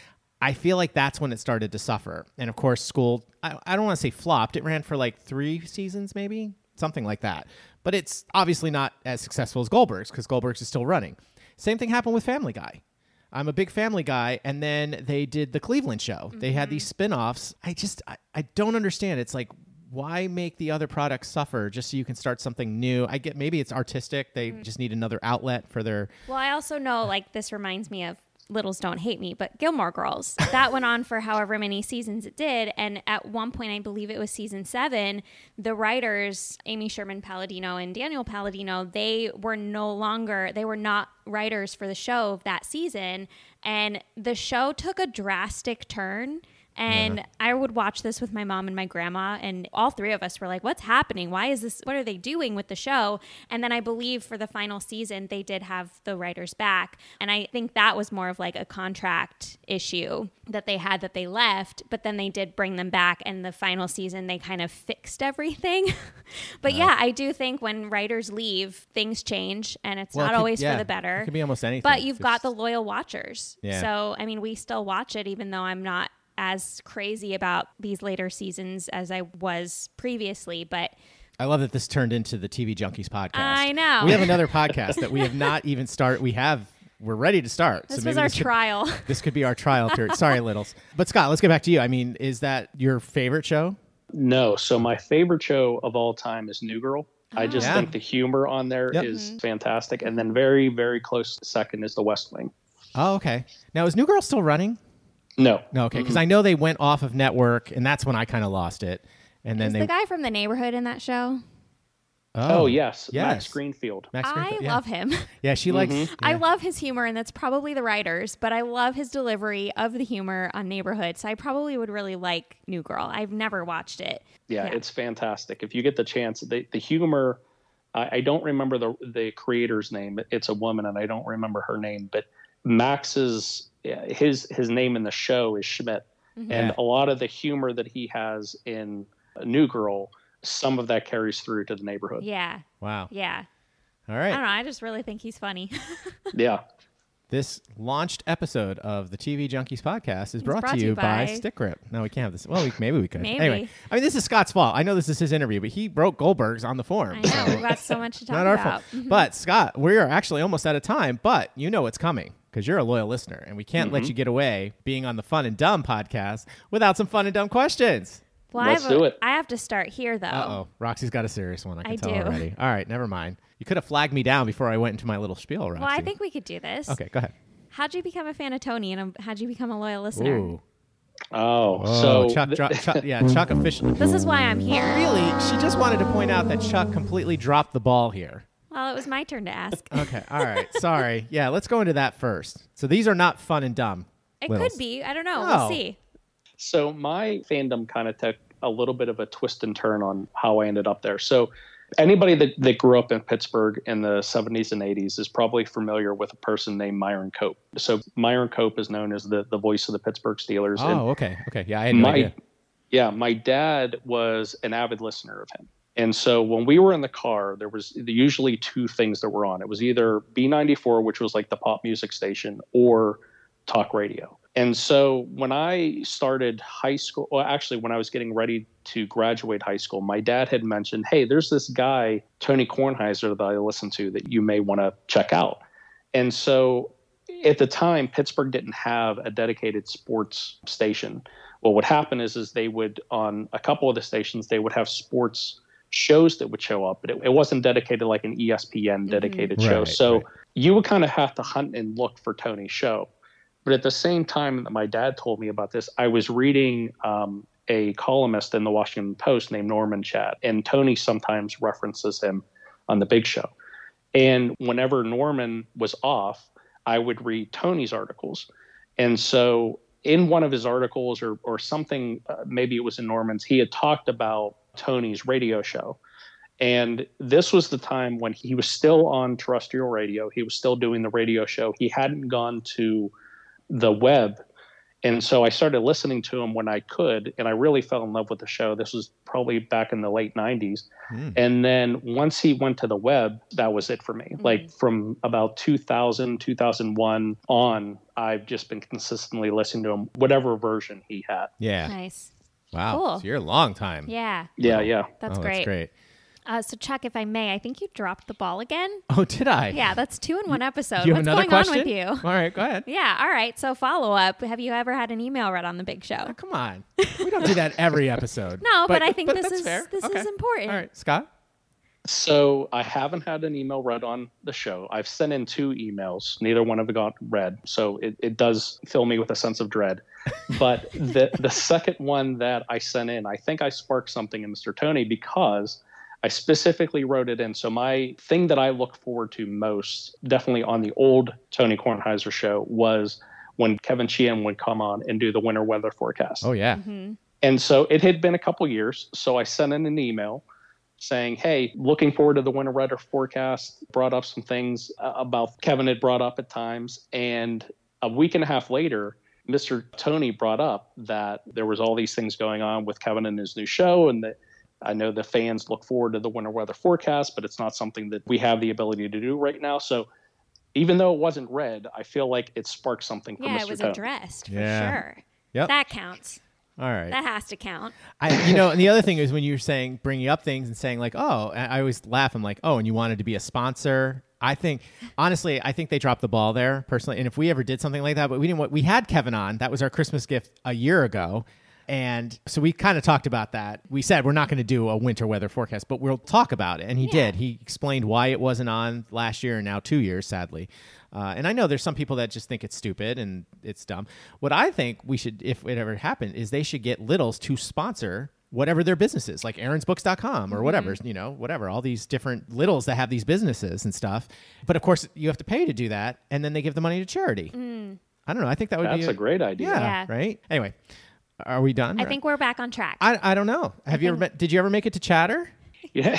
I feel like that's when it started to suffer. And, of course, Schooled, I don't want to say flopped. It ran for like 3 seasons maybe, something like that. But it's obviously not as successful as Goldbergs because Goldbergs is still running. Same thing happened with Family Guy. I'm a big Family Guy, and then they did the Cleveland show. They had these spinoffs. I don't understand. It's like, why make the other products suffer just so you can start something new? I get maybe it's artistic. They just need another outlet for their... Well, I also know, like, this reminds me of Littles Don't Hate Me, but Gilmore Girls. That went on for however many seasons it did. And at one point, I believe it was season 7, the writers, Amy Sherman Palladino and Daniel Palladino, they were not writers for the show that season. And the show took a drastic turn And I would watch this with my mom and my grandma, and all three of us were like, what's happening? Why is this? What are they doing with the show? And then I believe for the final season, they did have the writers back. And I think that was more of like a contract issue that they had that they left, but then they did bring them back. And the final season, they kind of fixed everything. But yeah, I do think when writers leave, things change, and it's not always for the better. It could be almost anything. But you've got the loyal watchers. Yeah. So, I mean, we still watch it, even though I'm not as crazy about these later seasons as I was previously. But I love that this turned into the TV Junkies podcast. I know. We have another podcast that we have not even started. We're ready to start. This was our trial. This could be our trial period. Sorry, Littles. But Scott, let's get back to you. I mean, is that your favorite show? No. So my favorite show of all time is New Girl. I just think the humor on there is fantastic. And then very, very close second is The West Wing. Oh, okay. Now, is New Girl still running? No. No, okay. Because I know they went off of network, and that's when I kind of lost it. And then Is the guy from The Neighborhood in that show? Oh, yes. Max Greenfield. I love him. Yeah, she likes... Yeah. I love his humor, and that's probably the writers, but I love his delivery of the humor on Neighborhood, so I probably would really like New Girl. I've never watched it. Yeah, it's fantastic. If you get the chance, the humor... I don't remember the creator's name. It's a woman, and I don't remember her name, but Max's... his name in the show is Schmidt, and a lot of the humor that he has in New Girl, some of that carries through to The Neighborhood. Yeah. Wow. Yeah. All right. I don't know. I just really think he's funny. Yeah. This launched episode of the TV Junkies podcast is brought to you by Stick Grip. No, we can't have this. Well, maybe we could. Maybe. Anyway, I mean, this is Scott's fault. I know this is his interview, but he broke Goldberg's on the form. I know. We've got so much to talk Not our about. fault. But Scott, we are actually almost out of time, but you know it's coming because you're a loyal listener, and we can't let you get away being on the Fun and Dumb podcast without some fun and dumb questions. Well, Let's do it. I have to start here, though. Uh-oh. Roxy's got a serious one. I can I tell do. already. All right, never mind. You could have flagged me down before I went into my little spiel, Roxy. Well, I think we could do this. Okay, go ahead. How'd you become a fan of Tony, and how'd you become a loyal listener? Ooh. Oh, So so Chuck officially. This is why I'm here. Really, she just wanted to point out that Chuck completely dropped the ball here. Well, it was my turn to ask. Okay, all right. Sorry. Yeah, let's go into that first. So these are not fun and dumb. It Littles. could be. I don't know. Oh. We'll see. So my fandom kind of took a little bit of a twist and turn on how I ended up there. So anybody that grew up in Pittsburgh in the 70s and 80s is probably familiar with a person named Myron Cope. So Myron Cope is known as the voice of the Pittsburgh Steelers. Oh, okay. Okay. Yeah, I had no idea. Yeah, my dad was an avid listener of him. And so when we were in the car, there was usually two things that were on. It was either B94, which was like the pop music station, or talk radio. And so when I started high school, well, actually, when I was getting ready to graduate high school, my dad had mentioned, hey, there's this guy, Tony Kornheiser, that I listen to that you may want to check out. And so at the time, Pittsburgh didn't have a dedicated sports station. What would happen is they would, on a couple of the stations, they would have sports shows that would show up, but it wasn't dedicated like an ESPN dedicated show. Right, so right. you would kind of have to hunt and look for Tony's show. But at the same time that my dad told me about this, I was reading a columnist in the Washington Post named Norman Chad, and Tony sometimes references him on The Big Show. And whenever Norman was off, I would read Tony's articles. And so in one of his articles or something, maybe it was in Norman's, he had talked about Tony's radio show. And this was the time when he was still on terrestrial radio. He was still doing the radio show. He hadn't gone to the web. And so I started listening to him when I could, and I really fell in love with the show. This was probably back in the late 90s. And then once he went to the web, that was it for me. Like from about 2000, 2001 on, I've just been consistently listening to him, whatever version he had. Yeah. Nice. Wow. Cool. So you're a long time. Yeah. Yeah. That's Oh, great. That's great. So, Chuck, if I may, I think you dropped the ball again. Oh, did I? Yeah, that's 2 in 1 episode. Do you have What's another going question? on with you? All right, go ahead. Yeah, all right. So, follow up. Have you ever had an email read on The Big Show? Oh, come on. We don't do that every episode. No, but I think this that's is fair. this Okay. is important. All right, Scott? So I haven't had an email read on the show. I've sent in 2 emails. Neither one have got read. So it does fill me with a sense of dread. But the second one that I sent in, I think I sparked something in Mr. Tony because I specifically wrote it in. So my thing that I look forward to most, definitely on the old Tony Kornheiser show, was when Kevin Sheehan would come on and do the winter weather forecast. Oh, yeah. And so it had been a couple years. So I sent in an email saying, hey, looking forward to the winter weather forecast, brought up some things about Kevin had brought up at times. And a week and a half later, Mr. Tony brought up that there was all these things going on with Kevin and his new show, and that I know the fans look forward to the winter weather forecast, but it's not something that we have the ability to do right now. So even though it wasn't read, I feel like it sparked something for Mr. Yeah, it was Tony. addressed for Yeah. sure. Yep. That counts. All right. That has to count. And the other thing is when you're saying, bringing up things and saying like, oh, I always laugh. I'm like, oh, and you wanted to be a sponsor. I think they dropped the ball there personally. And if we ever did something like that, but we had Kevin on, that was our Christmas gift a year ago. And so we kind of talked about that. We said we're not going to do a winter weather forecast, but we'll talk about it. And he did. He explained why it wasn't on last year and now 2 years, sadly. And I know there's some people that just think it's stupid and it's dumb. What I think we should, if it ever happened, is they should get Littles to sponsor whatever their business is, like aaronsbooks.com or whatever, whatever, all these different Littles that have these businesses and stuff. But of course, you have to pay to do that, and then they give the money to charity. I don't know. I think that would be a great idea. Yeah, right? Anyway, are we done? I think we're back on track. I don't know. Did you ever make it to Chatter? Yeah.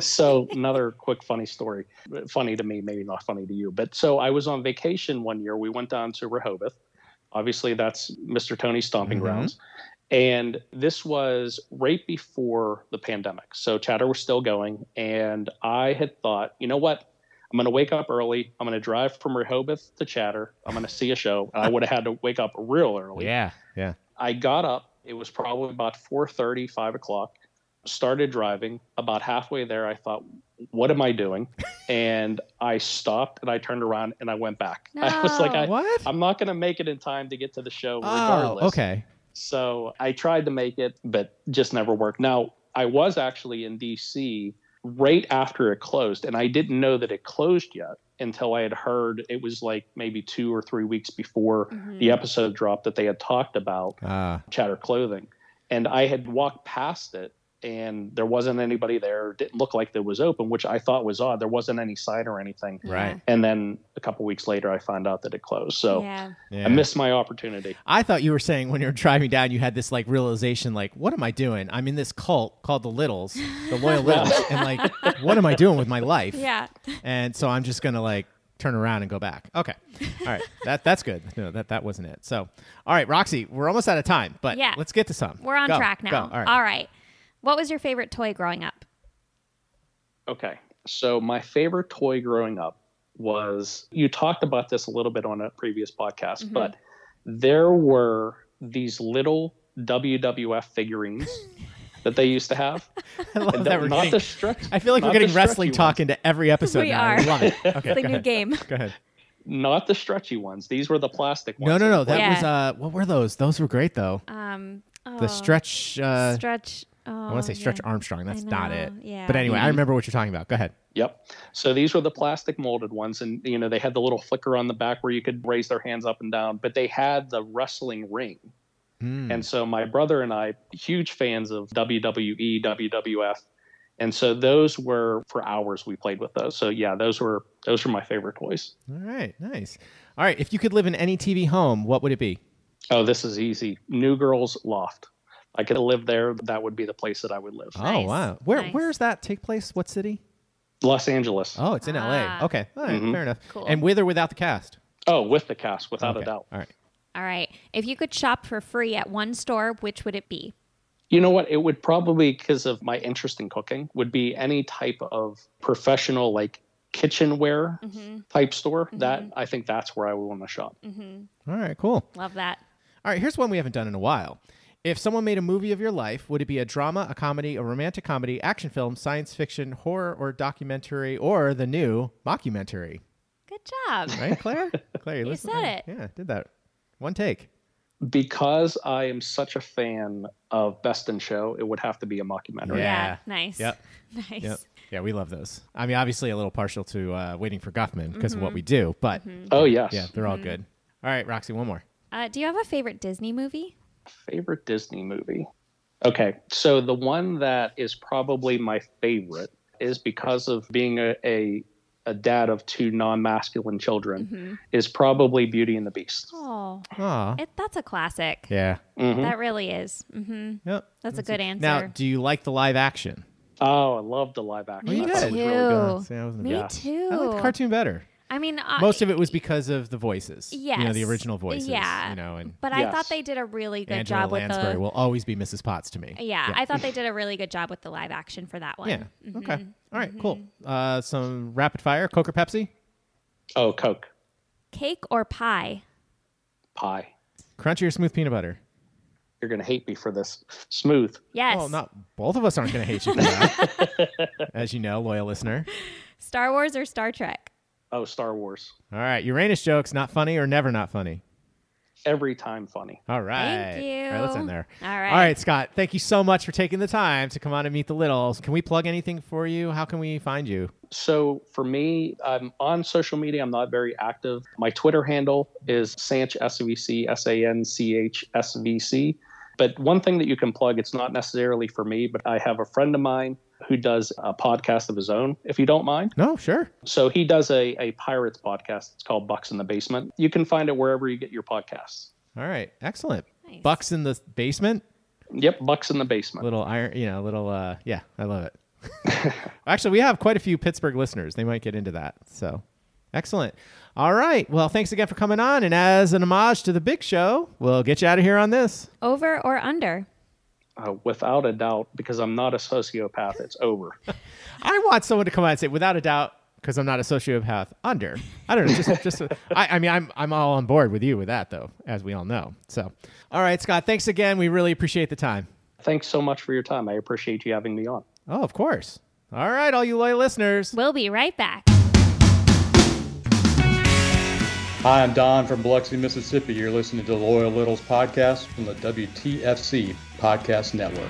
So another quick funny story. Funny to me, maybe not funny to you. But so I was on vacation one year. We went down to Rehoboth. Obviously, that's Mr. Tony's stomping grounds. And this was right before the pandemic. So Chatter was still going. And I had thought, you know what? I'm going to wake up early. I'm going to drive from Rehoboth to Chatter. I'm going to see a show. I would have had to wake up real early. Yeah. I got up. It was probably about 4:30, 5 o'clock. Started driving. About halfway there, I thought, what am I doing? And I stopped and I turned around and I went back. No. I was like, What? I'm not going to make it in time to get to the show regardless. Oh, okay. So I tried to make it, but just never worked. Now, I was actually in D.C. right after it closed, and I didn't know that it closed yet until I had heard it was like maybe 2 or 3 weeks before the episode dropped that they had talked about Chatter Clothing. And I had walked past it, and there wasn't anybody there. It didn't look like it was open, which I thought was odd. There wasn't any sign or anything. Right. And then a couple weeks later, I found out that it closed. So Yeah. I missed my opportunity. I thought you were saying when you were driving down, you had this like realization, like, what am I doing? I'm in this cult called the Littles, the Loyal Littles. And like, what am I doing with my life? Yeah. And so I'm just going to like turn around and go back. Okay. All right. That's good. No, that wasn't it. So, all right, Roxy, we're almost out of time, but Yeah. let's get to some. We're on Go, track now. go. All right. What was your favorite toy growing up? Okay. So my favorite toy growing up was, you talked about this a little bit on a previous podcast, but there were these little WWF figurines that they used to have. I love that we're Not getting, the stretch. I feel like we're not getting the wrestling stretchy talk into every episode We now. I are. love it. Okay. It's go the new ahead. game. Go ahead. Not the stretchy ones. These were the plastic ones. No. That Yeah. was, what were those? Those were great though. The stretch, Stretch. I want to say Stretch Armstrong. That's not it. Yeah. But anyway, I remember what you're talking about. Go ahead. Yep. So these were the plastic molded ones, and they had the little flicker on the back where you could raise their hands up and down, but they had the wrestling ring. And so my brother and I, huge fans of WWE, WWF, and so those were, for hours we played with those. So yeah, those were my favorite toys. All right, nice. All right, if you could live in any TV home, what would it be? Oh, this is easy. New Girls Loft. I could live there. That would be the place that I would live. Oh, Nice. wow. Nice. Where's that take place? What city? Los Angeles. Oh, it's in LA. Okay. All right, fair enough. Cool. And with or without the cast? Oh, with the cast, without a Okay. doubt. All right. All right. If you could shop for free at one store, which would it be? You know what? It would probably, because of my interest in cooking, would be any type of professional, like kitchenware type store. That I think that's where I would want to shop. All right, cool. Love that. All right, here's one we haven't done in a while. If someone made a movie of your life, would it be a drama, a comedy, a romantic comedy, action film, science fiction, horror, or documentary, or the new mockumentary? Good job. Right, Claire? Claire, You listen. said it. Yeah, did that. One take. Because I am such a fan of Best in Show, it would have to be a mockumentary. Yeah. Nice. Yep. Nice. Yep. Yeah, we love those. I mean, obviously a little partial to Waiting for Guffman because of what we do, but Oh, yes. yeah, they're all good. All right, Roxy, one more. Do you have a favorite Disney movie? Favorite Disney movie? Okay, so the one that is probably my favorite is because of being a a dad of 2 non-masculine children, is probably Beauty and the Beast. Oh, Aw. that's a classic. Yeah. That really is. Yep. That's a good answer. Now, do you like the live action? Oh, I love the live action. Me I thought it was too. really good. See, I wasn't a Me big- too. I like the cartoon better. I mean, Most of it was because of the voices. yes, You know, the original voices. Yeah, You know, and but I Yes. thought they did a really good Angela job with Lansbury the. will always be Mrs. Potts to me. Yeah, I thought they did a really good job with the live action for that one. Yeah. Okay. All right. Cool. Some rapid fire. Coke or Pepsi? Oh, Coke. Cake or pie? Pie. Crunchy or smooth peanut butter? You're going to hate me for this. Smooth. Yes. Well, not both of us aren't going to hate you for that. As you know, loyal listener. Star Wars or Star Trek? Oh, Star Wars. All right. Uranus jokes, not funny or never not funny? Every time funny. All right. Thank you. All right, let's end there. All right. All right, Scott. Thank you so much for taking the time to come on and meet the Littles. Can we plug anything for you? How can we find you? So for me, I'm on social media. I'm not very active. My Twitter handle is Sanch SVC, SANCH SVC. But one thing that you can plug, it's not necessarily for me, but I have a friend of mine who does a podcast of his own, if you don't mind. No, sure. So he does a Pirates podcast. It's called Bucks in the Basement. You can find it wherever you get your podcasts. All right. Excellent. Nice. Bucks in the basement. Yep, Bucks in the Basement. Little iron, yeah, I love it. Actually, we have quite a few Pittsburgh listeners. They might get into that. So excellent. All right. Well, thanks again for coming on. And as an homage to the big show, we'll get you out of here on this. Over or under? Without a doubt, because I'm not a sociopath, it's over. I want someone to come out and say, without a doubt, because I'm not a sociopath, under. I don't know. I mean, I'm all on board with you with that, though, as we all know. So, all right, Scott, thanks again. We really appreciate the time. Thanks so much for your time. I appreciate you having me on. Oh, of course. All right, all you loyal listeners. We'll be right back. Hi, I'm Don from Biloxi, Mississippi. You're listening to the Loyal Littles podcast from the WTFC Podcast Network.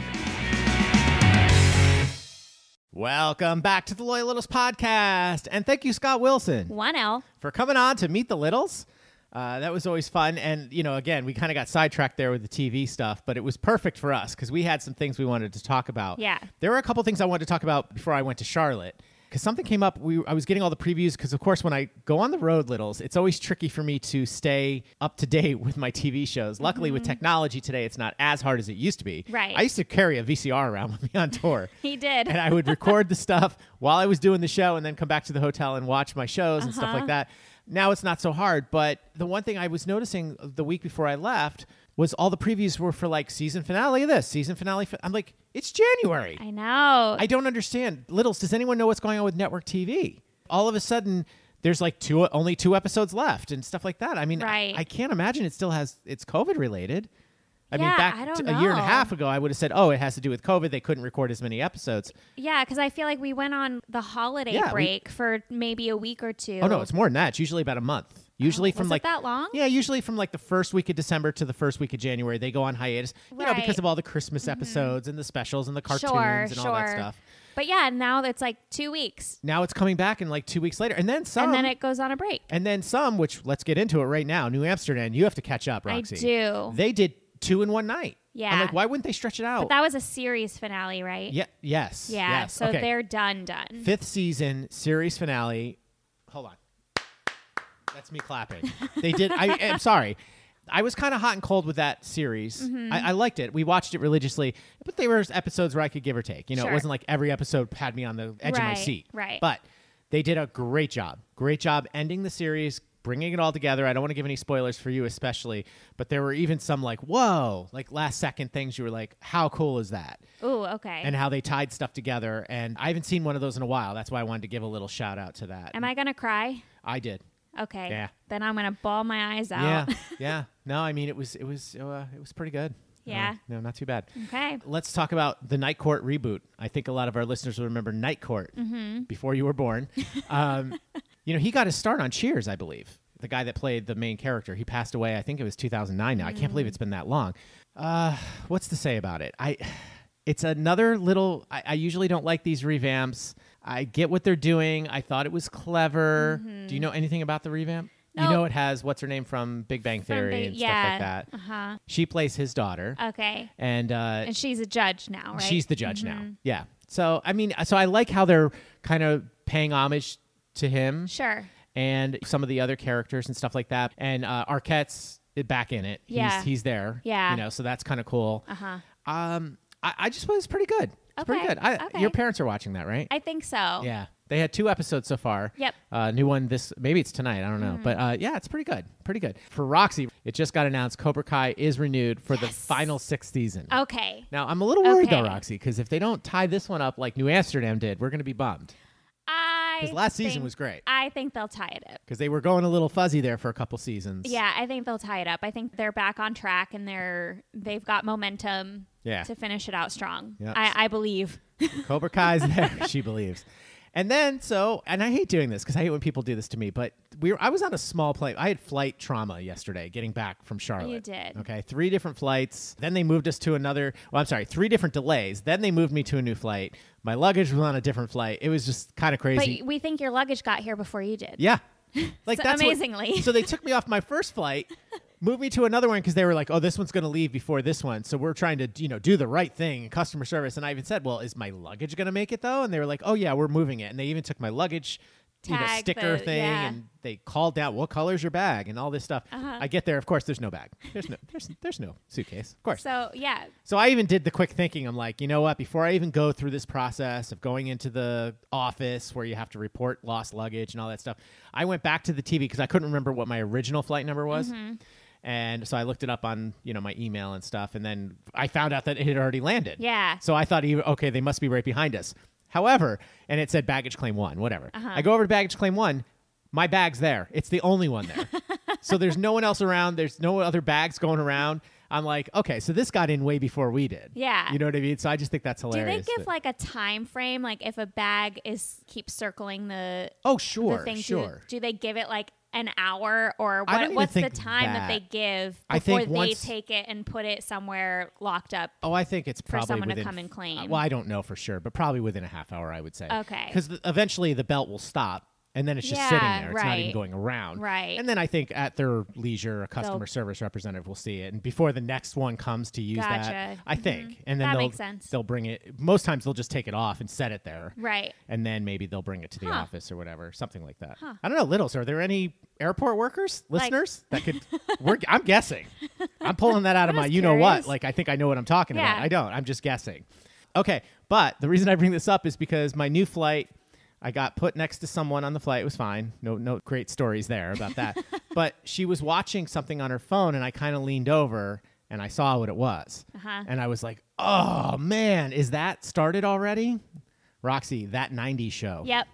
Welcome back to the Loyal Littles podcast. And thank you, Scott Wilson, 1L. for coming on to meet the Littles. That was always fun. And, you know, again, we kind of got sidetracked there with the TV stuff, but it was perfect for us because we had some things we wanted to talk about. Yeah. There were a couple things I wanted to talk about before I went to Charlotte. Because something came up, I was getting all the previews, because, of course, when I go on the road, Littles, it's always tricky for me to stay up to date with my TV shows. Luckily, with technology today, it's not as hard as it used to be. Right. I used to carry a VCR around with me on tour. He did. And I would record the stuff while I was doing the show and then come back to the hotel and watch my shows and stuff like that. Now it's not so hard. But the one thing I was noticing the week before I left was all the previews were for like season finale of this, season finale. I'm like, it's January. I know. I don't understand. Littles, does anyone know what's going on with network TV? All of a sudden, there's like only 2 episodes left and stuff like that. I mean, Right. I can't imagine it still has, it's COVID related. I mean, Yeah, back I don't a year and a know. half ago, I would have said, oh, it has to do with COVID. They couldn't record as many episodes. Yeah, because I feel like we went on the holiday Yeah, break for maybe a week or two. Oh, no, it's more than that. It's usually about a month. Usually from was like it that long? Yeah, usually from like the first week of December to the first week of January, they go on hiatus. You know, because Right. of all the Christmas episodes and the specials and the cartoons Sure, and all that sure. stuff. But yeah, now it's like 2 weeks. Now it's coming back in like 2 weeks later, and then some. And then it goes on a break. And then some, which let's get into it right now. New Amsterdam, you have to catch up, Roxy. I do. They did 2 in one night. Yeah. I'm like, why wouldn't they stretch it out? But that was a series finale, right? Yeah. Yes. Yeah. Yes. So okay. they're done. 5th season series finale. Hold on. That's me clapping. They did. I'm sorry. I was kind of hot and cold with that series. Mm-hmm. I liked it. We watched it religiously, but there were episodes where I could give or take. You know, Sure. it wasn't like every episode had me on the edge of my Right, seat. right. But they did a great job. Great job ending the series, bringing it all together. I don't want to give any spoilers for you especially, but there were even some like, whoa, like last second things you were like, how cool is that? Ooh, okay. And how they tied stuff together. And I haven't seen one of those in a while. That's why I wanted to give a little shout out to that. Am I going to cry? I did. Okay. Yeah. Then I'm going to bawl my eyes out. Yeah. Yeah. No, I mean, it was pretty good. Yeah. No, not too bad. Okay. Let's talk about the Night Court reboot. I think a lot of our listeners will remember Night Court before you were born. You know, he got his start on Cheers, I believe. The guy that played the main character, he passed away. I think it was 2009 now. I can't believe it's been that long. What's to say about it? It's another little. I usually don't like these revamps. I get what they're doing. I thought it was clever. Do you know anything about the revamp? You No. know, it has what's her name from Big Bang Theory and stuff like that. Uh-huh. She plays his daughter, Okay. and And she's a judge now, right? she's the judge now. Yeah. So I mean, so I like how they're kind of paying homage to him. Sure. And some of the other characters and stuff like that. And Arquette's back in it. Yeah. He's there. Yeah. You know, so that's kind of cool. Uh-huh. I just thought it was pretty good. It's pretty Okay. good. Okay. Your parents are watching that, right? I think so. Yeah. They had 2 episodes so far. Yep. New one maybe it's tonight. I don't know. But yeah, it's pretty good. Pretty good. For Roxy, it just got announced Cobra Kai is renewed for the final 6th season. Okay. Now, I'm a little worried though, Okay. Roxy, because if they don't tie this one up like New Amsterdam did, we're going to be bummed. Because last season was great. I think they'll tie it up. Because they were going a little fuzzy there for a couple seasons. Yeah, I think they'll tie it up. I think they're back on track and they've got momentum to finish it out strong. Yep. I believe. Cobra Kai's there. She believes. And then, and I hate doing this because I hate when people do this to me, but I was on a small plane. I had flight trauma yesterday getting back from Charlotte. You did. Okay, 3 different flights. Then they moved us to 3 different delays. Then they moved me to a new flight. My luggage was on a different flight. It was just kind of crazy. But we think your luggage got here before you did. Yeah. Like So that's amazingly. so they took me off my first flight, moved me to another one because they were like, "Oh, this one's going to leave before this one." So we're trying to, do the right thing in customer service. And I even said, "Well, is my luggage going to make it though?" And they were like, "Oh yeah, we're moving it." And they even took my luggage Tag, sticker thing, and they called down, "What color's your bag?" and all this stuff. I get there, of course, there's no bag. There's no suitcase, of course. So yeah. So I even did the quick thinking. I'm like, you know what? Before I even go through this process of going into the office where you have to report lost luggage and all that stuff, I went back to the TV because I couldn't remember what my original flight number was. And so I looked it up on, my email and stuff. And then I found out that it had already landed. Yeah. So I thought, okay, they must be right behind us. However, and it said baggage claim 1, whatever. I go over to baggage claim 1. My bag's there. It's the only one there. So there's no one else around. There's no other bags going around. I'm like, okay, so this got in way before we did. Yeah. You know what I mean? So I just think that's hilarious. Do they give like a time frame? Like if a bag keeps circling the sure, the thing, sure. Do they give it like an hour or I don't even what's the think time that they give I before think they once- take it and put it somewhere locked up? Oh, I think it's probably someone to within, come and claim. Well, I don't know for sure, but probably within a half hour, I would say. Okay. Because eventually the belt will stop, and then it's just sitting there. It's not even right. going around. Right. And then I think at their leisure, a customer service representative will see it, and before the next one comes to use that, Gotcha. I think, and then That they'll makes sense. they'll bring it. Most times they'll just take it off and set it there. Right. And then maybe they'll bring it to the office or whatever, something like that. I don't know, Littles. Are there any airport workers, listeners that could work? I'm guessing. I'm pulling that out of my, just you know what? curious. Like I think I know what I'm talking about. Yeah. I don't. I'm just guessing. Okay, but the reason I bring this up is because my new flight, I got put next to someone on the flight. It was fine. No great stories there about that. But she was watching something on her phone, and I kind of leaned over, and I saw what it was. And I was like, oh, man, is that started already? Roxy, That 90s Show. Yep.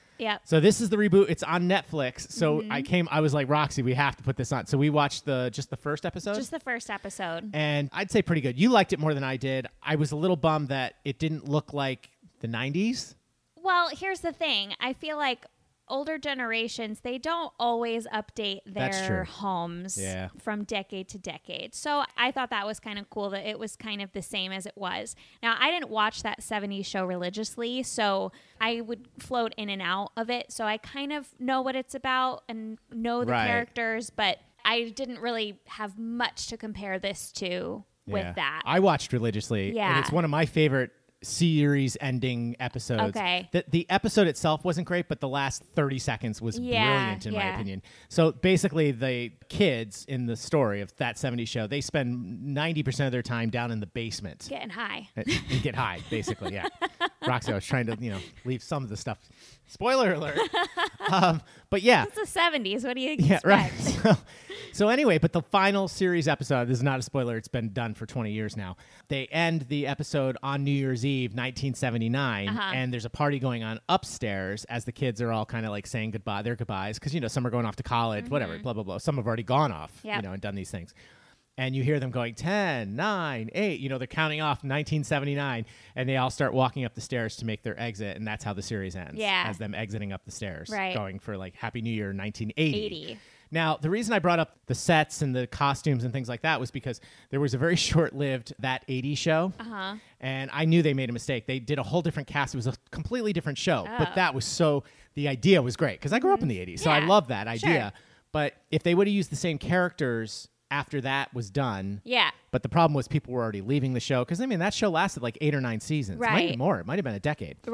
So this is the reboot. It's on Netflix. So I was like, Roxy, we have to put this on. So we watched just the first episode. Just the first episode. And I'd say pretty good. You liked it more than I did. I was a little bummed that it didn't look like the 90s. Well, here's the thing. I feel like older generations, they don't always update That's true. their homes from decade to decade. So I thought that was kind of cool that it was kind of the same as it was. Now, I didn't watch that 70s show religiously, so I would float in and out of it. So I kind of know what it's about and know the characters, but I didn't really have much to compare this to with that. I watched religiously. Yeah. And it's one of my favorite series ending episodes. Okay. The episode itself wasn't great, but the last 30 seconds was brilliant in my opinion. So basically the kids in the story of That 70s Show, they spend 90% of their time down in the basement. Getting high. And get high, basically, yeah. Roxy, I was trying to, leave some of the stuff. Spoiler alert. But yeah. It's the 70s. What do you expect? Yeah, right. So anyway, but the final series episode, this is not a spoiler, it's been done for 20 years now. They end the episode on New Year's Eve, 1979, and there's a party going on upstairs as the kids are all kind of like saying their goodbyes, because, some are going off to college, whatever, blah, blah, blah. Some have already gone off, and done these things. And you hear them going 10, 9, 8, they're counting off 1979, and they all start walking up the stairs to make their exit, and that's how the series ends. Yeah. As them exiting up the stairs, Right. going for like Happy New Year 1980. Now, the reason I brought up the sets and the costumes and things like that was because there was a very short-lived That 80s Show, and I knew they made a mistake. They did a whole different cast. It was a completely different show, but that was the idea was great, because I grew up in the 80s, so I love that idea. But if they would have used the same characters after that was done. Yeah. But the problem was people were already leaving the show, because, that show lasted like 8 or 9 seasons. It might be more. It might have been a decade. Right.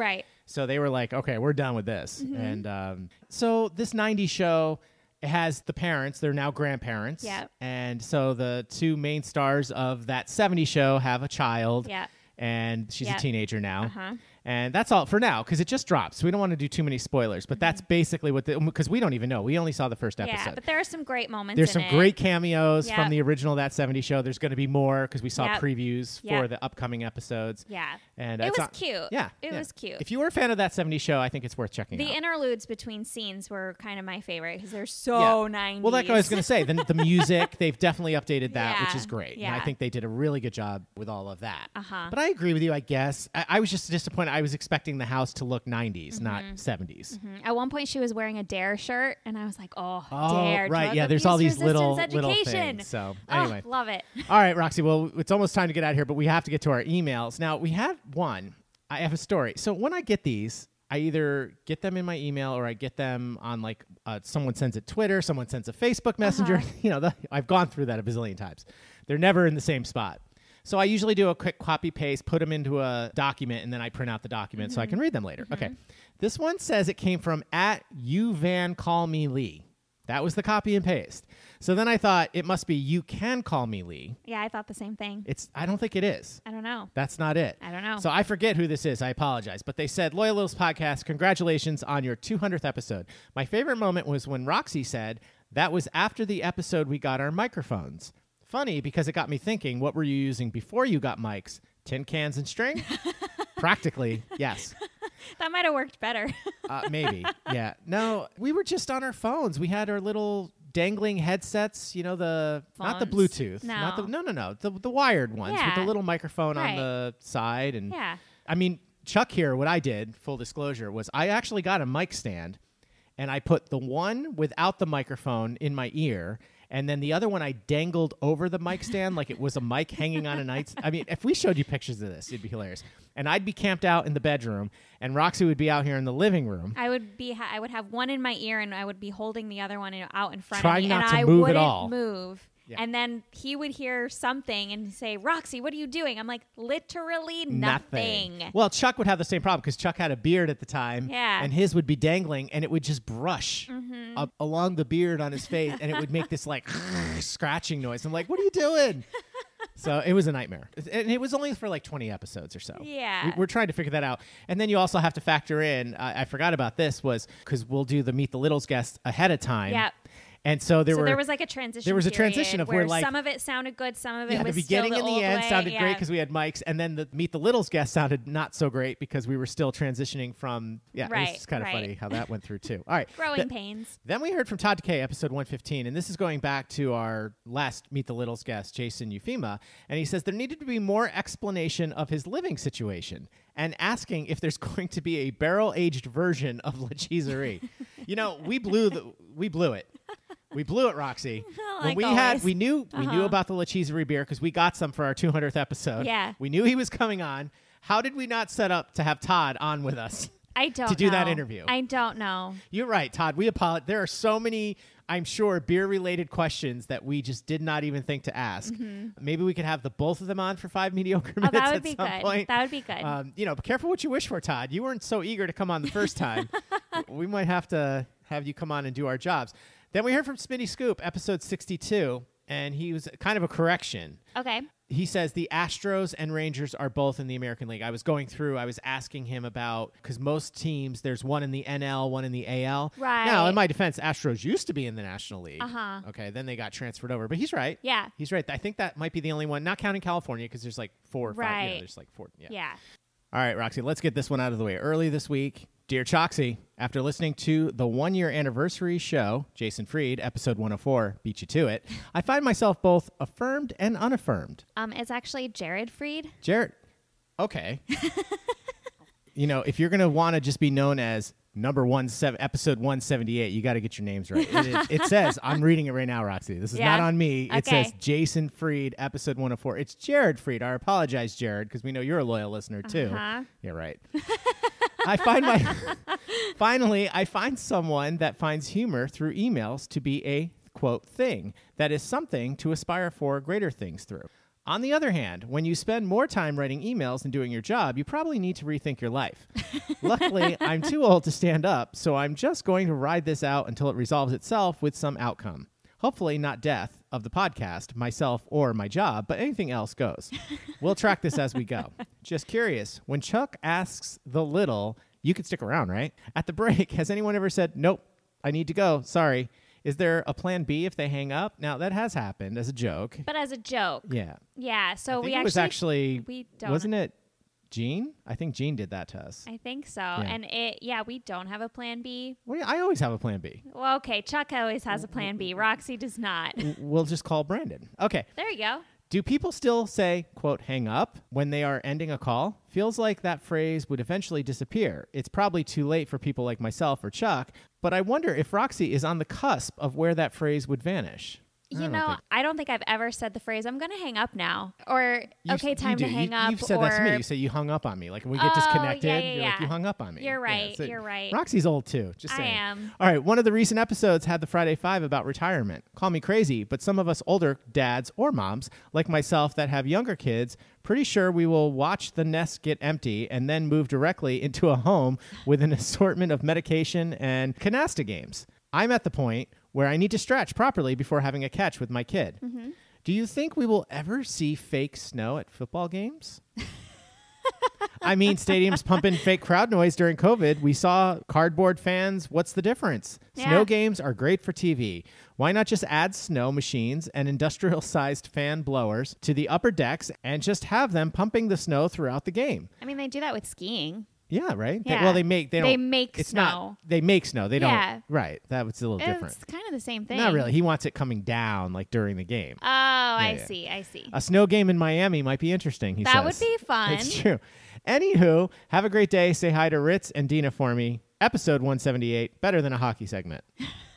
So they were like, okay, we're done with this. Mm-hmm. And so this 90s show, it has the parents. They're now grandparents. Yep. And so the two main stars of that 70s show have a child. Yep. And she's a Yep. teenager now. Uh-huh. And that's all for now because it just drops. We don't want to do too many spoilers, but that's basically what because we don't even know. We only saw the first episode. Yeah, but there are some great moments. There's in some it. great cameos Yep. from the original That 70s Show. There's going to be more because we saw Yep. previews for Yep. the upcoming episodes. Yeah. And It it's was not- cute. Yeah. It yeah. was cute. If you were a fan of That 70s Show, I think it's worth checking The out. interludes between scenes were kind of my favorite because they're so 90s. Well, like I was going to say, the music, they've definitely updated that, which Yeah. is great. And I Yeah. think they did a really good job with all of that. Uh-huh. But I agree with you, I guess. I was just disappointed. I was expecting the house to look 90s, not 70s. At one point, she was wearing a DARE shirt, and I was like, Oh, DARE. right. Drug Yeah, there's all abuse these little resistance education. things. So, Oh, anyway. love it. All right, Roxy. Well, it's almost time to get out of here, but we have to get to our emails. Now, we had one. I have a story. So when I get these, I either get them in my email or I get them on like someone sends it Twitter, someone sends a Facebook Messenger. You know, I've gone through that a bazillion times. They're never in the same spot. So I usually do a quick copy paste, put them into a document, and then I print out the document so I can read them later. Okay. This one says it came from @YouVanCallMeLee. That was the copy and paste. So then I thought it must be You Can Call Me Lee. Yeah, I thought the same thing. I don't think it is. I don't know. That's not it. I don't know. So I forget who this is. I apologize. But they said, Loyal Littles Podcast, congratulations on your 200th episode. My favorite moment was when Roxy said, that was after the episode we got our microphones. Funny because it got me thinking, what were you using before you got mics? Tin cans and string? Practically, yes. That might have worked better. Maybe, yeah. No, we were just on our phones. We had our little dangling headsets, you know, not the Phones? Bluetooth. No. Not the wired ones with the Yeah. little microphone on Right. the side. And Yeah. I mean, Chuck here, what I did, full disclosure, was I actually got a mic stand and I put the one without the microphone in my ear. And then the other one I dangled over the mic stand like it was a mic hanging on a night. I mean, if we showed you pictures of this, it'd be hilarious. And I'd be camped out in the bedroom, and Roxy would be out here in the living room. I would have one in my ear, and I would be holding the other one out in front Trying of me, not and to I move at wouldn't all. move. Yeah. And then he would hear something and say, "Roxy, what are you doing?" I'm like, "Literally nothing." Well, Chuck would have the same problem because Chuck had a beard at the time. Yeah. And his would be dangling, and it would just brush up along the beard on his face, and it would make this like scratching noise. I'm like, what are you doing? So it was a nightmare. And it was only for like 20 episodes or so. Yeah. We're trying to figure that out. And then you also have to factor in, I forgot about this, was because we'll do the Meet the Littles guest ahead of time. Yep. And so there was like a transition. There was a period transition of where where, like, some of it sounded good, some of it yeah, was the beginning still and the the old end way. sounded yeah. great because we had mics, and then the Meet the Littles guest sounded not so great because we were still transitioning from. Yeah, Right, it's kind of right. funny how that went through too. All right, Growing pains. Then we heard from Todd Decay, episode 115, and this is going back to our last Meet the Littles guest, Jason Eufema, and he says there needed to be more explanation of his living situation and asking if there's going to be a barrel-aged version of La Cheeserie. You know, we blew it. We blew it, Roxy. Like we knew Uh-huh. about the La Cheeserie beer because we got some for our 200th episode. Yeah. We knew he was coming on. How did we not set up to have Todd on with us? I don't to do that know. interview? I don't know. You're right, Todd. We apologize. There are so many, I'm sure, beer-related questions that we just did not even think to ask. Maybe we could have the both of them on for 5 mediocre minutes Oh, that would at be some good. point. That would be good. You know, be careful what you wish for, Todd. You weren't so eager to come on the first time. We might have to have you come on and do our jobs. Then we heard from Smitty Scoop, episode 62, and he was kind of a correction. Okay. He says the Astros and Rangers are both in the American League. I was going through, I was asking him about, because most teams, there's one in the NL, one in the AL. Right. Now, in my defense, Astros used to be in the National League. Uh-huh. Okay, then they got transferred over. But he's right. Yeah. He's right. I think that might be the only one, not counting California, because there's like 4 or 5. Right. Yeah, there's like 4. Yeah. Yeah. All right, Roxy, let's get this one out of the way. Early this week, Dear Choxy, after listening to the 1-year anniversary show, Jason Fried, episode 104, Beat You to It, I find myself both affirmed and unaffirmed. It's actually Jared Fried. Jared, okay. You know, if you're going to want to just be known as episode 178, you got to get your names right. It says, I'm reading it right now, Roxy. This is Yeah. not on me. It Okay. says Jason Fried, episode 104. It's Jared Fried. I apologize, Jared, because we know you're a loyal listener too. Uh-huh. You're right. I find someone that finds humor through emails to be a quote thing that is something to aspire for greater things through. On the other hand, when you spend more time writing emails and doing your job, you probably need to rethink your life. Luckily, I'm too old to stand up, so I'm just going to ride this out until it resolves itself with some outcome. Hopefully not death of the podcast, myself, or my job, but anything else goes. We'll track this as we go. Just curious, when Chuck asks the little, you could stick around, right? At the break, has anyone ever said, nope, I need to go, sorry. Is there a plan B if they hang up? Now, that has happened as a joke. But as a joke. Yeah. Yeah, so I think we it was actually, we don't. wasn't it Gene? I think Gene did that to us. I think so. And we don't have a plan B. Well, yeah, I always have a plan B. Well, okay, Chuck always has a plan B. Roxy does not. We'll just call Brandon. Okay. There you go. Do people still say, quote, hang up when they are ending a call? Feels like that phrase would eventually disappear. It's probably too late for people like myself or Chuck, but I wonder if Roxy is on the cusp of where that phrase would vanish. I don't think I've ever said the phrase, I'm going to hang up now. Or, okay, time to hang up. You've said that to me. You say you hung up on me. Like when we get disconnected, you're like, you hung up on me. You're right. So you're right. Roxy's old too. Just saying. I am. All right. One of the recent episodes had the Friday Five about retirement. Call me crazy, but some of us older dads or moms, like myself that have younger kids, pretty sure we will watch the nest get empty and then move directly into a home with an assortment of medication and canasta games. I'm at the point where I need to stretch properly before having a catch with my kid. Mm-hmm. Do you think we will ever see fake snow at football games? I mean, stadiums pumping fake crowd noise during COVID. We saw cardboard fans. What's the difference? Yeah. Snow games are great for TV. Why not just add snow machines and industrial-sized fan blowers to the upper decks and just have them pumping the snow throughout the game? I mean, they do that with skiing. Yeah, right? Yeah. They make snow. They make snow. They yeah. don't. Right. That was a little different. It's kind of the same thing. Not really. He wants it coming down like during the game. Oh, I see. A snow game in Miami might be interesting, he says. That would be fun. It's true. Anywho, have a great day. Say hi to Ritz and Dina for me. Episode 178, better than a hockey segment.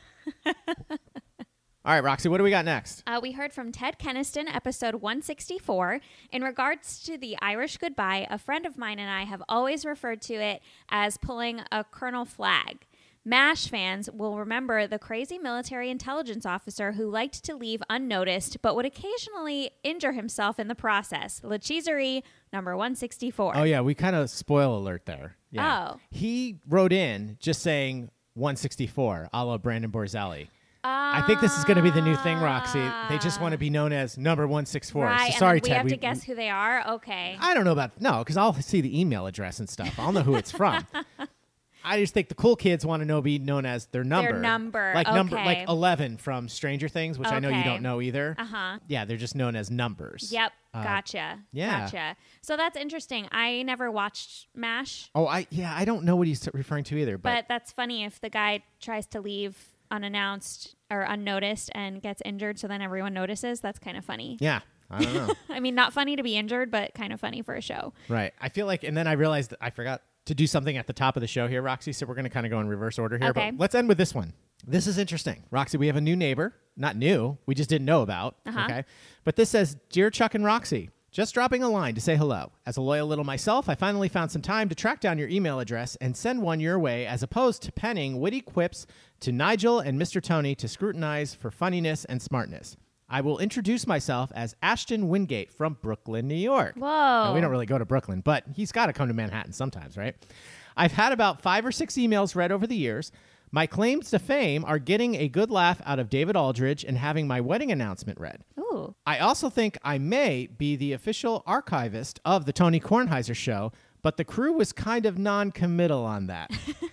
All right, Roxy, what do we got next? We heard from Ted Keniston, episode 164. In regards to the Irish goodbye, a friend of mine and I have always referred to it as pulling a Colonel flag. MASH fans will remember the crazy military intelligence officer who liked to leave unnoticed but would occasionally injure himself in the process. Lacheserie, number 164. Oh, yeah, we kind of spoil alert there. Yeah. Oh. He wrote in just saying 164, a la Brandon Borzelli. I think this is going to be the new thing, Roxy. They just want to be known as number 164. Right, so sorry, and we Ted. have to guess who they are? Okay. I don't know about... No, because I'll see the email address and stuff. I'll know who it's from. I just think the cool kids want to be known as their number. Their number, like okay. number, like 11 from Stranger Things, which I know you don't know either. Uh-huh. Yeah, they're just known as numbers. Yep, gotcha. Yeah. Gotcha. So that's interesting. I never watched MASH. Oh, I don't know what he's referring to either. But that's funny if the guy tries to leave unannounced or unnoticed and gets injured, so then everyone notices. That's kind of funny. Yeah. I don't know. I mean, not funny to be injured, but kind of funny for a show. Right. I feel like, and then I realized that I forgot to do something at the top of the show here, Roxy, so we're going to kind of go in reverse order here. Okay. But let's end with this one. This is interesting. Roxy, we have a new neighbor. Not new. We just didn't know about. Uh-huh. Okay. But this says, Dear Chuck and Roxy, just dropping a line to say hello. As a loyal little myself, I finally found some time to track down your email address and send one your way, as opposed to penning witty quips to Nigel and Mr. Tony to scrutinize for funniness and smartness. I will introduce myself as Ashton Wingate from Brooklyn, New York. Whoa. Now, we don't really go to Brooklyn, but he's got to come to Manhattan sometimes, right? I've had about 5 or 6 emails read over the years. My claims to fame are getting a good laugh out of David Aldridge and having my wedding announcement read. Ooh. I also think I may be the official archivist of the Tony Kornheiser show, but the crew was kind of non-committal on that.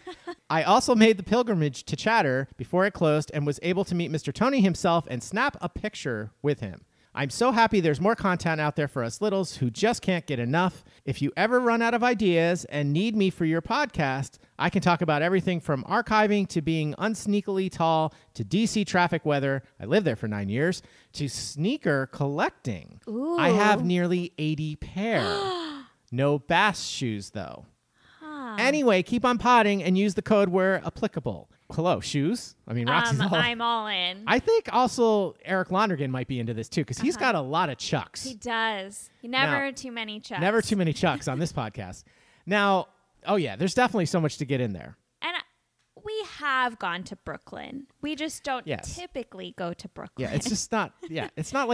I also made the pilgrimage to Chatter before it closed and was able to meet Mr. Tony himself and snap a picture with him. I'm so happy there's more content out there for us littles who just can't get enough. If you ever run out of ideas and need me for your podcast, I can talk about everything from archiving to being unsneakily tall to DC traffic weather. I lived there for 9 years. To sneaker collecting. Ooh. I have nearly 80 pair. No Bass shoes, though. Anyway, keep on potting and use the code where applicable. Hello, shoes? I mean, Roxy's I'm all in. I think also Eric Lonergan might be into this too, because he's got a lot of Chucks. He does. Never too many Chucks. Never too many Chucks on this podcast. Now, oh yeah, there's definitely so much to get in there. And we have gone to Brooklyn. We just don't typically go to Brooklyn. Yeah, it's just not, it's not like an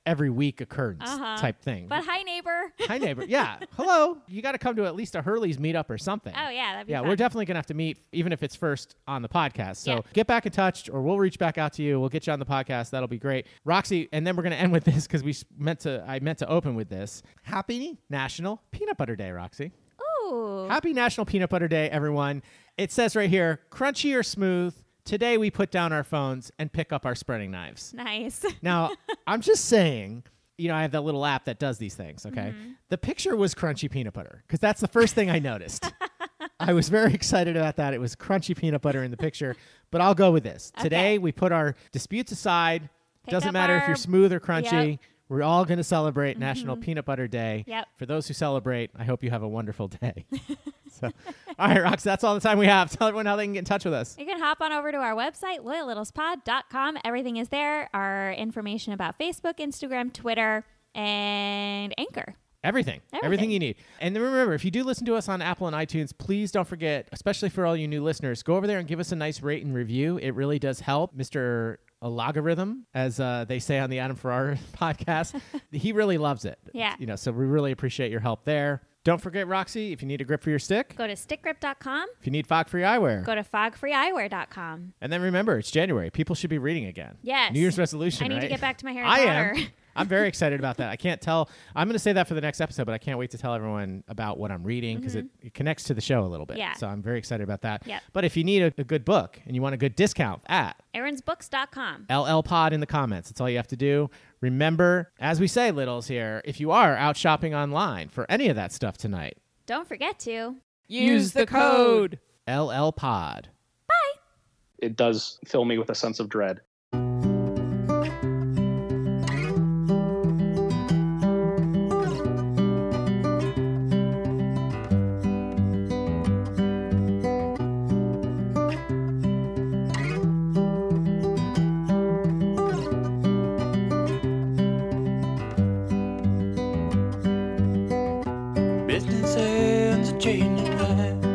every week occurrence type thing. But hi, neighbor. Hi, neighbor. Yeah. Hello. You got to come to at least a Hurley's meetup or something. Oh, yeah. That'd be fun. We're definitely going to have to meet, even if it's first on the podcast. So get back in touch, or we'll reach back out to you. We'll get you on the podcast. That'll be great. Roxy, and then we're going to end with this because I meant to open with this. Happy National Peanut Butter Day, Roxy. Ooh. Happy National Peanut Butter Day, everyone. It says right here, crunchy or smooth, today we put down our phones and pick up our spreading knives. Nice. Now, I'm just saying, I have that little app that does these things, okay? Mm-hmm. The picture was crunchy peanut butter because that's the first thing I noticed. I was very excited about that. It was crunchy peanut butter in the picture, but I'll go with this. Okay. Today, we put our disputes aside. Doesn't up matter if our- you're smooth or crunchy. Yep. We're all going to celebrate National Peanut Butter Day. Yep. For those who celebrate, I hope you have a wonderful day. So, all right, Rox, that's all the time we have. Tell everyone how they can get in touch with us. You can hop on over to our website, loyallittlespod.com. Everything is there. Our information about Facebook, Instagram, Twitter, and Anchor. Everything you need. And then remember, if you do listen to us on Apple and iTunes, please don't forget, especially for all you new listeners, go over there and give us a nice rate and review. It really does help. Mr. Logarithm, as they say on the Adam Ferrara podcast, he really loves it. Yeah. So we really appreciate your help there. Don't forget, Roxy, if you need a grip for your stick, Go to stickgrip.com. if you need fog-free eyewear. Go to fogfreeeyewear.com. And then remember, it's January. People should be reading again. Yes. New Year's resolution, I need to right? get back to my Harry I Potter. am. I'm very excited about that. I can't tell. I'm going to say that for the next episode, but I can't wait to tell everyone about what I'm reading because it connects to the show a little bit. Yeah. So I'm very excited about that. Yep. But if you need a good book and you want a good discount at aaronsbooks.com. LLPod in the comments. That's all you have to do. Remember, as we say, littles here, if you are out shopping online for any of that stuff tonight, Don't forget to use the code LLPod. It does fill me with a sense of dread. Business hands are changing lives.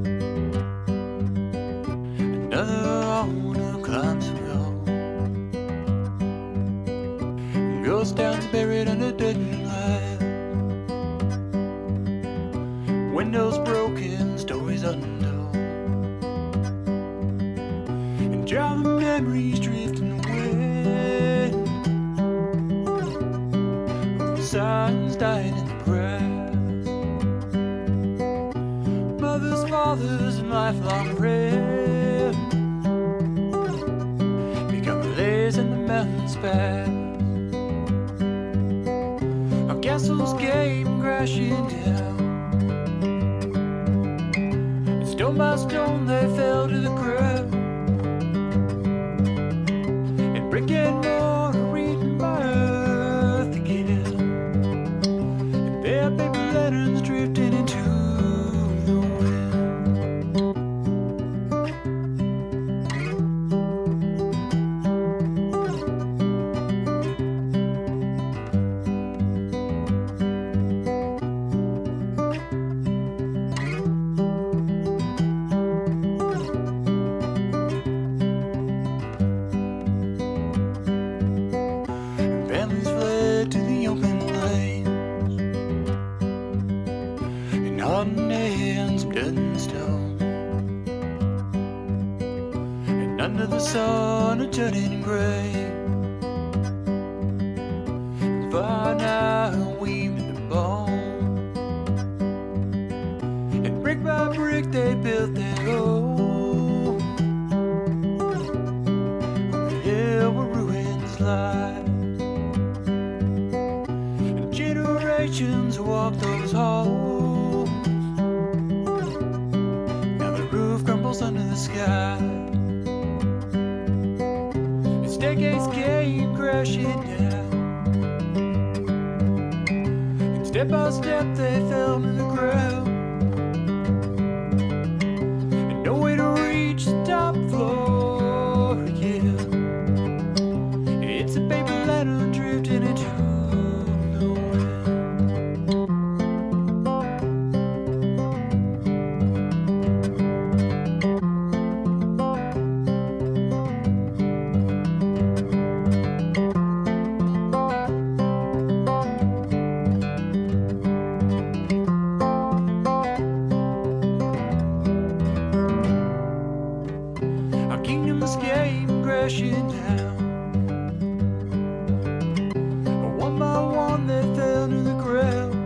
Another owner climbs the road. Ghost towns buried under dead light. Windows broken, stories untold. And driving memories drifting away. Signs dying in the grass. Mothers, fathers, and lifelong friends become relays in the mountains past. Our castles came crashing down. And stone by stone they fell to the ground. And brick and mortar reading by earth again. And their paper lanterns drifting into the wind. Families fled to the open plains, and hardened hands, blood and stone. And under the sun, a turning gray. Fire now weaved into bone, and brick by brick they built their own. On the hill where ruins lie. Generations walk those halls. Now the roof crumbles under the sky. Its decades came crashing down. And step by step they fell to the ground. And no way to reach the top floor again. It's a paper ladder drifting into the wind. this came crashing down. One by one they fell to the ground.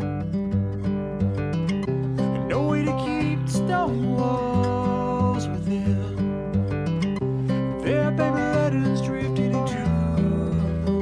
And no way to keep the stone walls within. Their paper letters drifted into the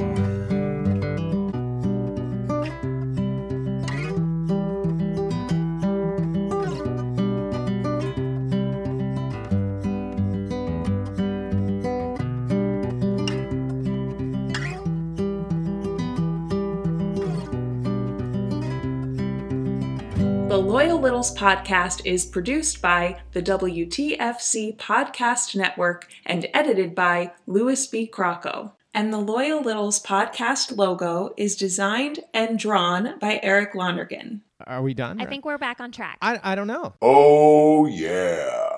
The Loyal Littles podcast is produced by the WTFC Podcast Network and edited by Louis B. Crocco. And the Loyal Littles podcast logo is designed and drawn by Eric Lonergan. Are we done? I think we're back on track. I don't know. Oh, yeah.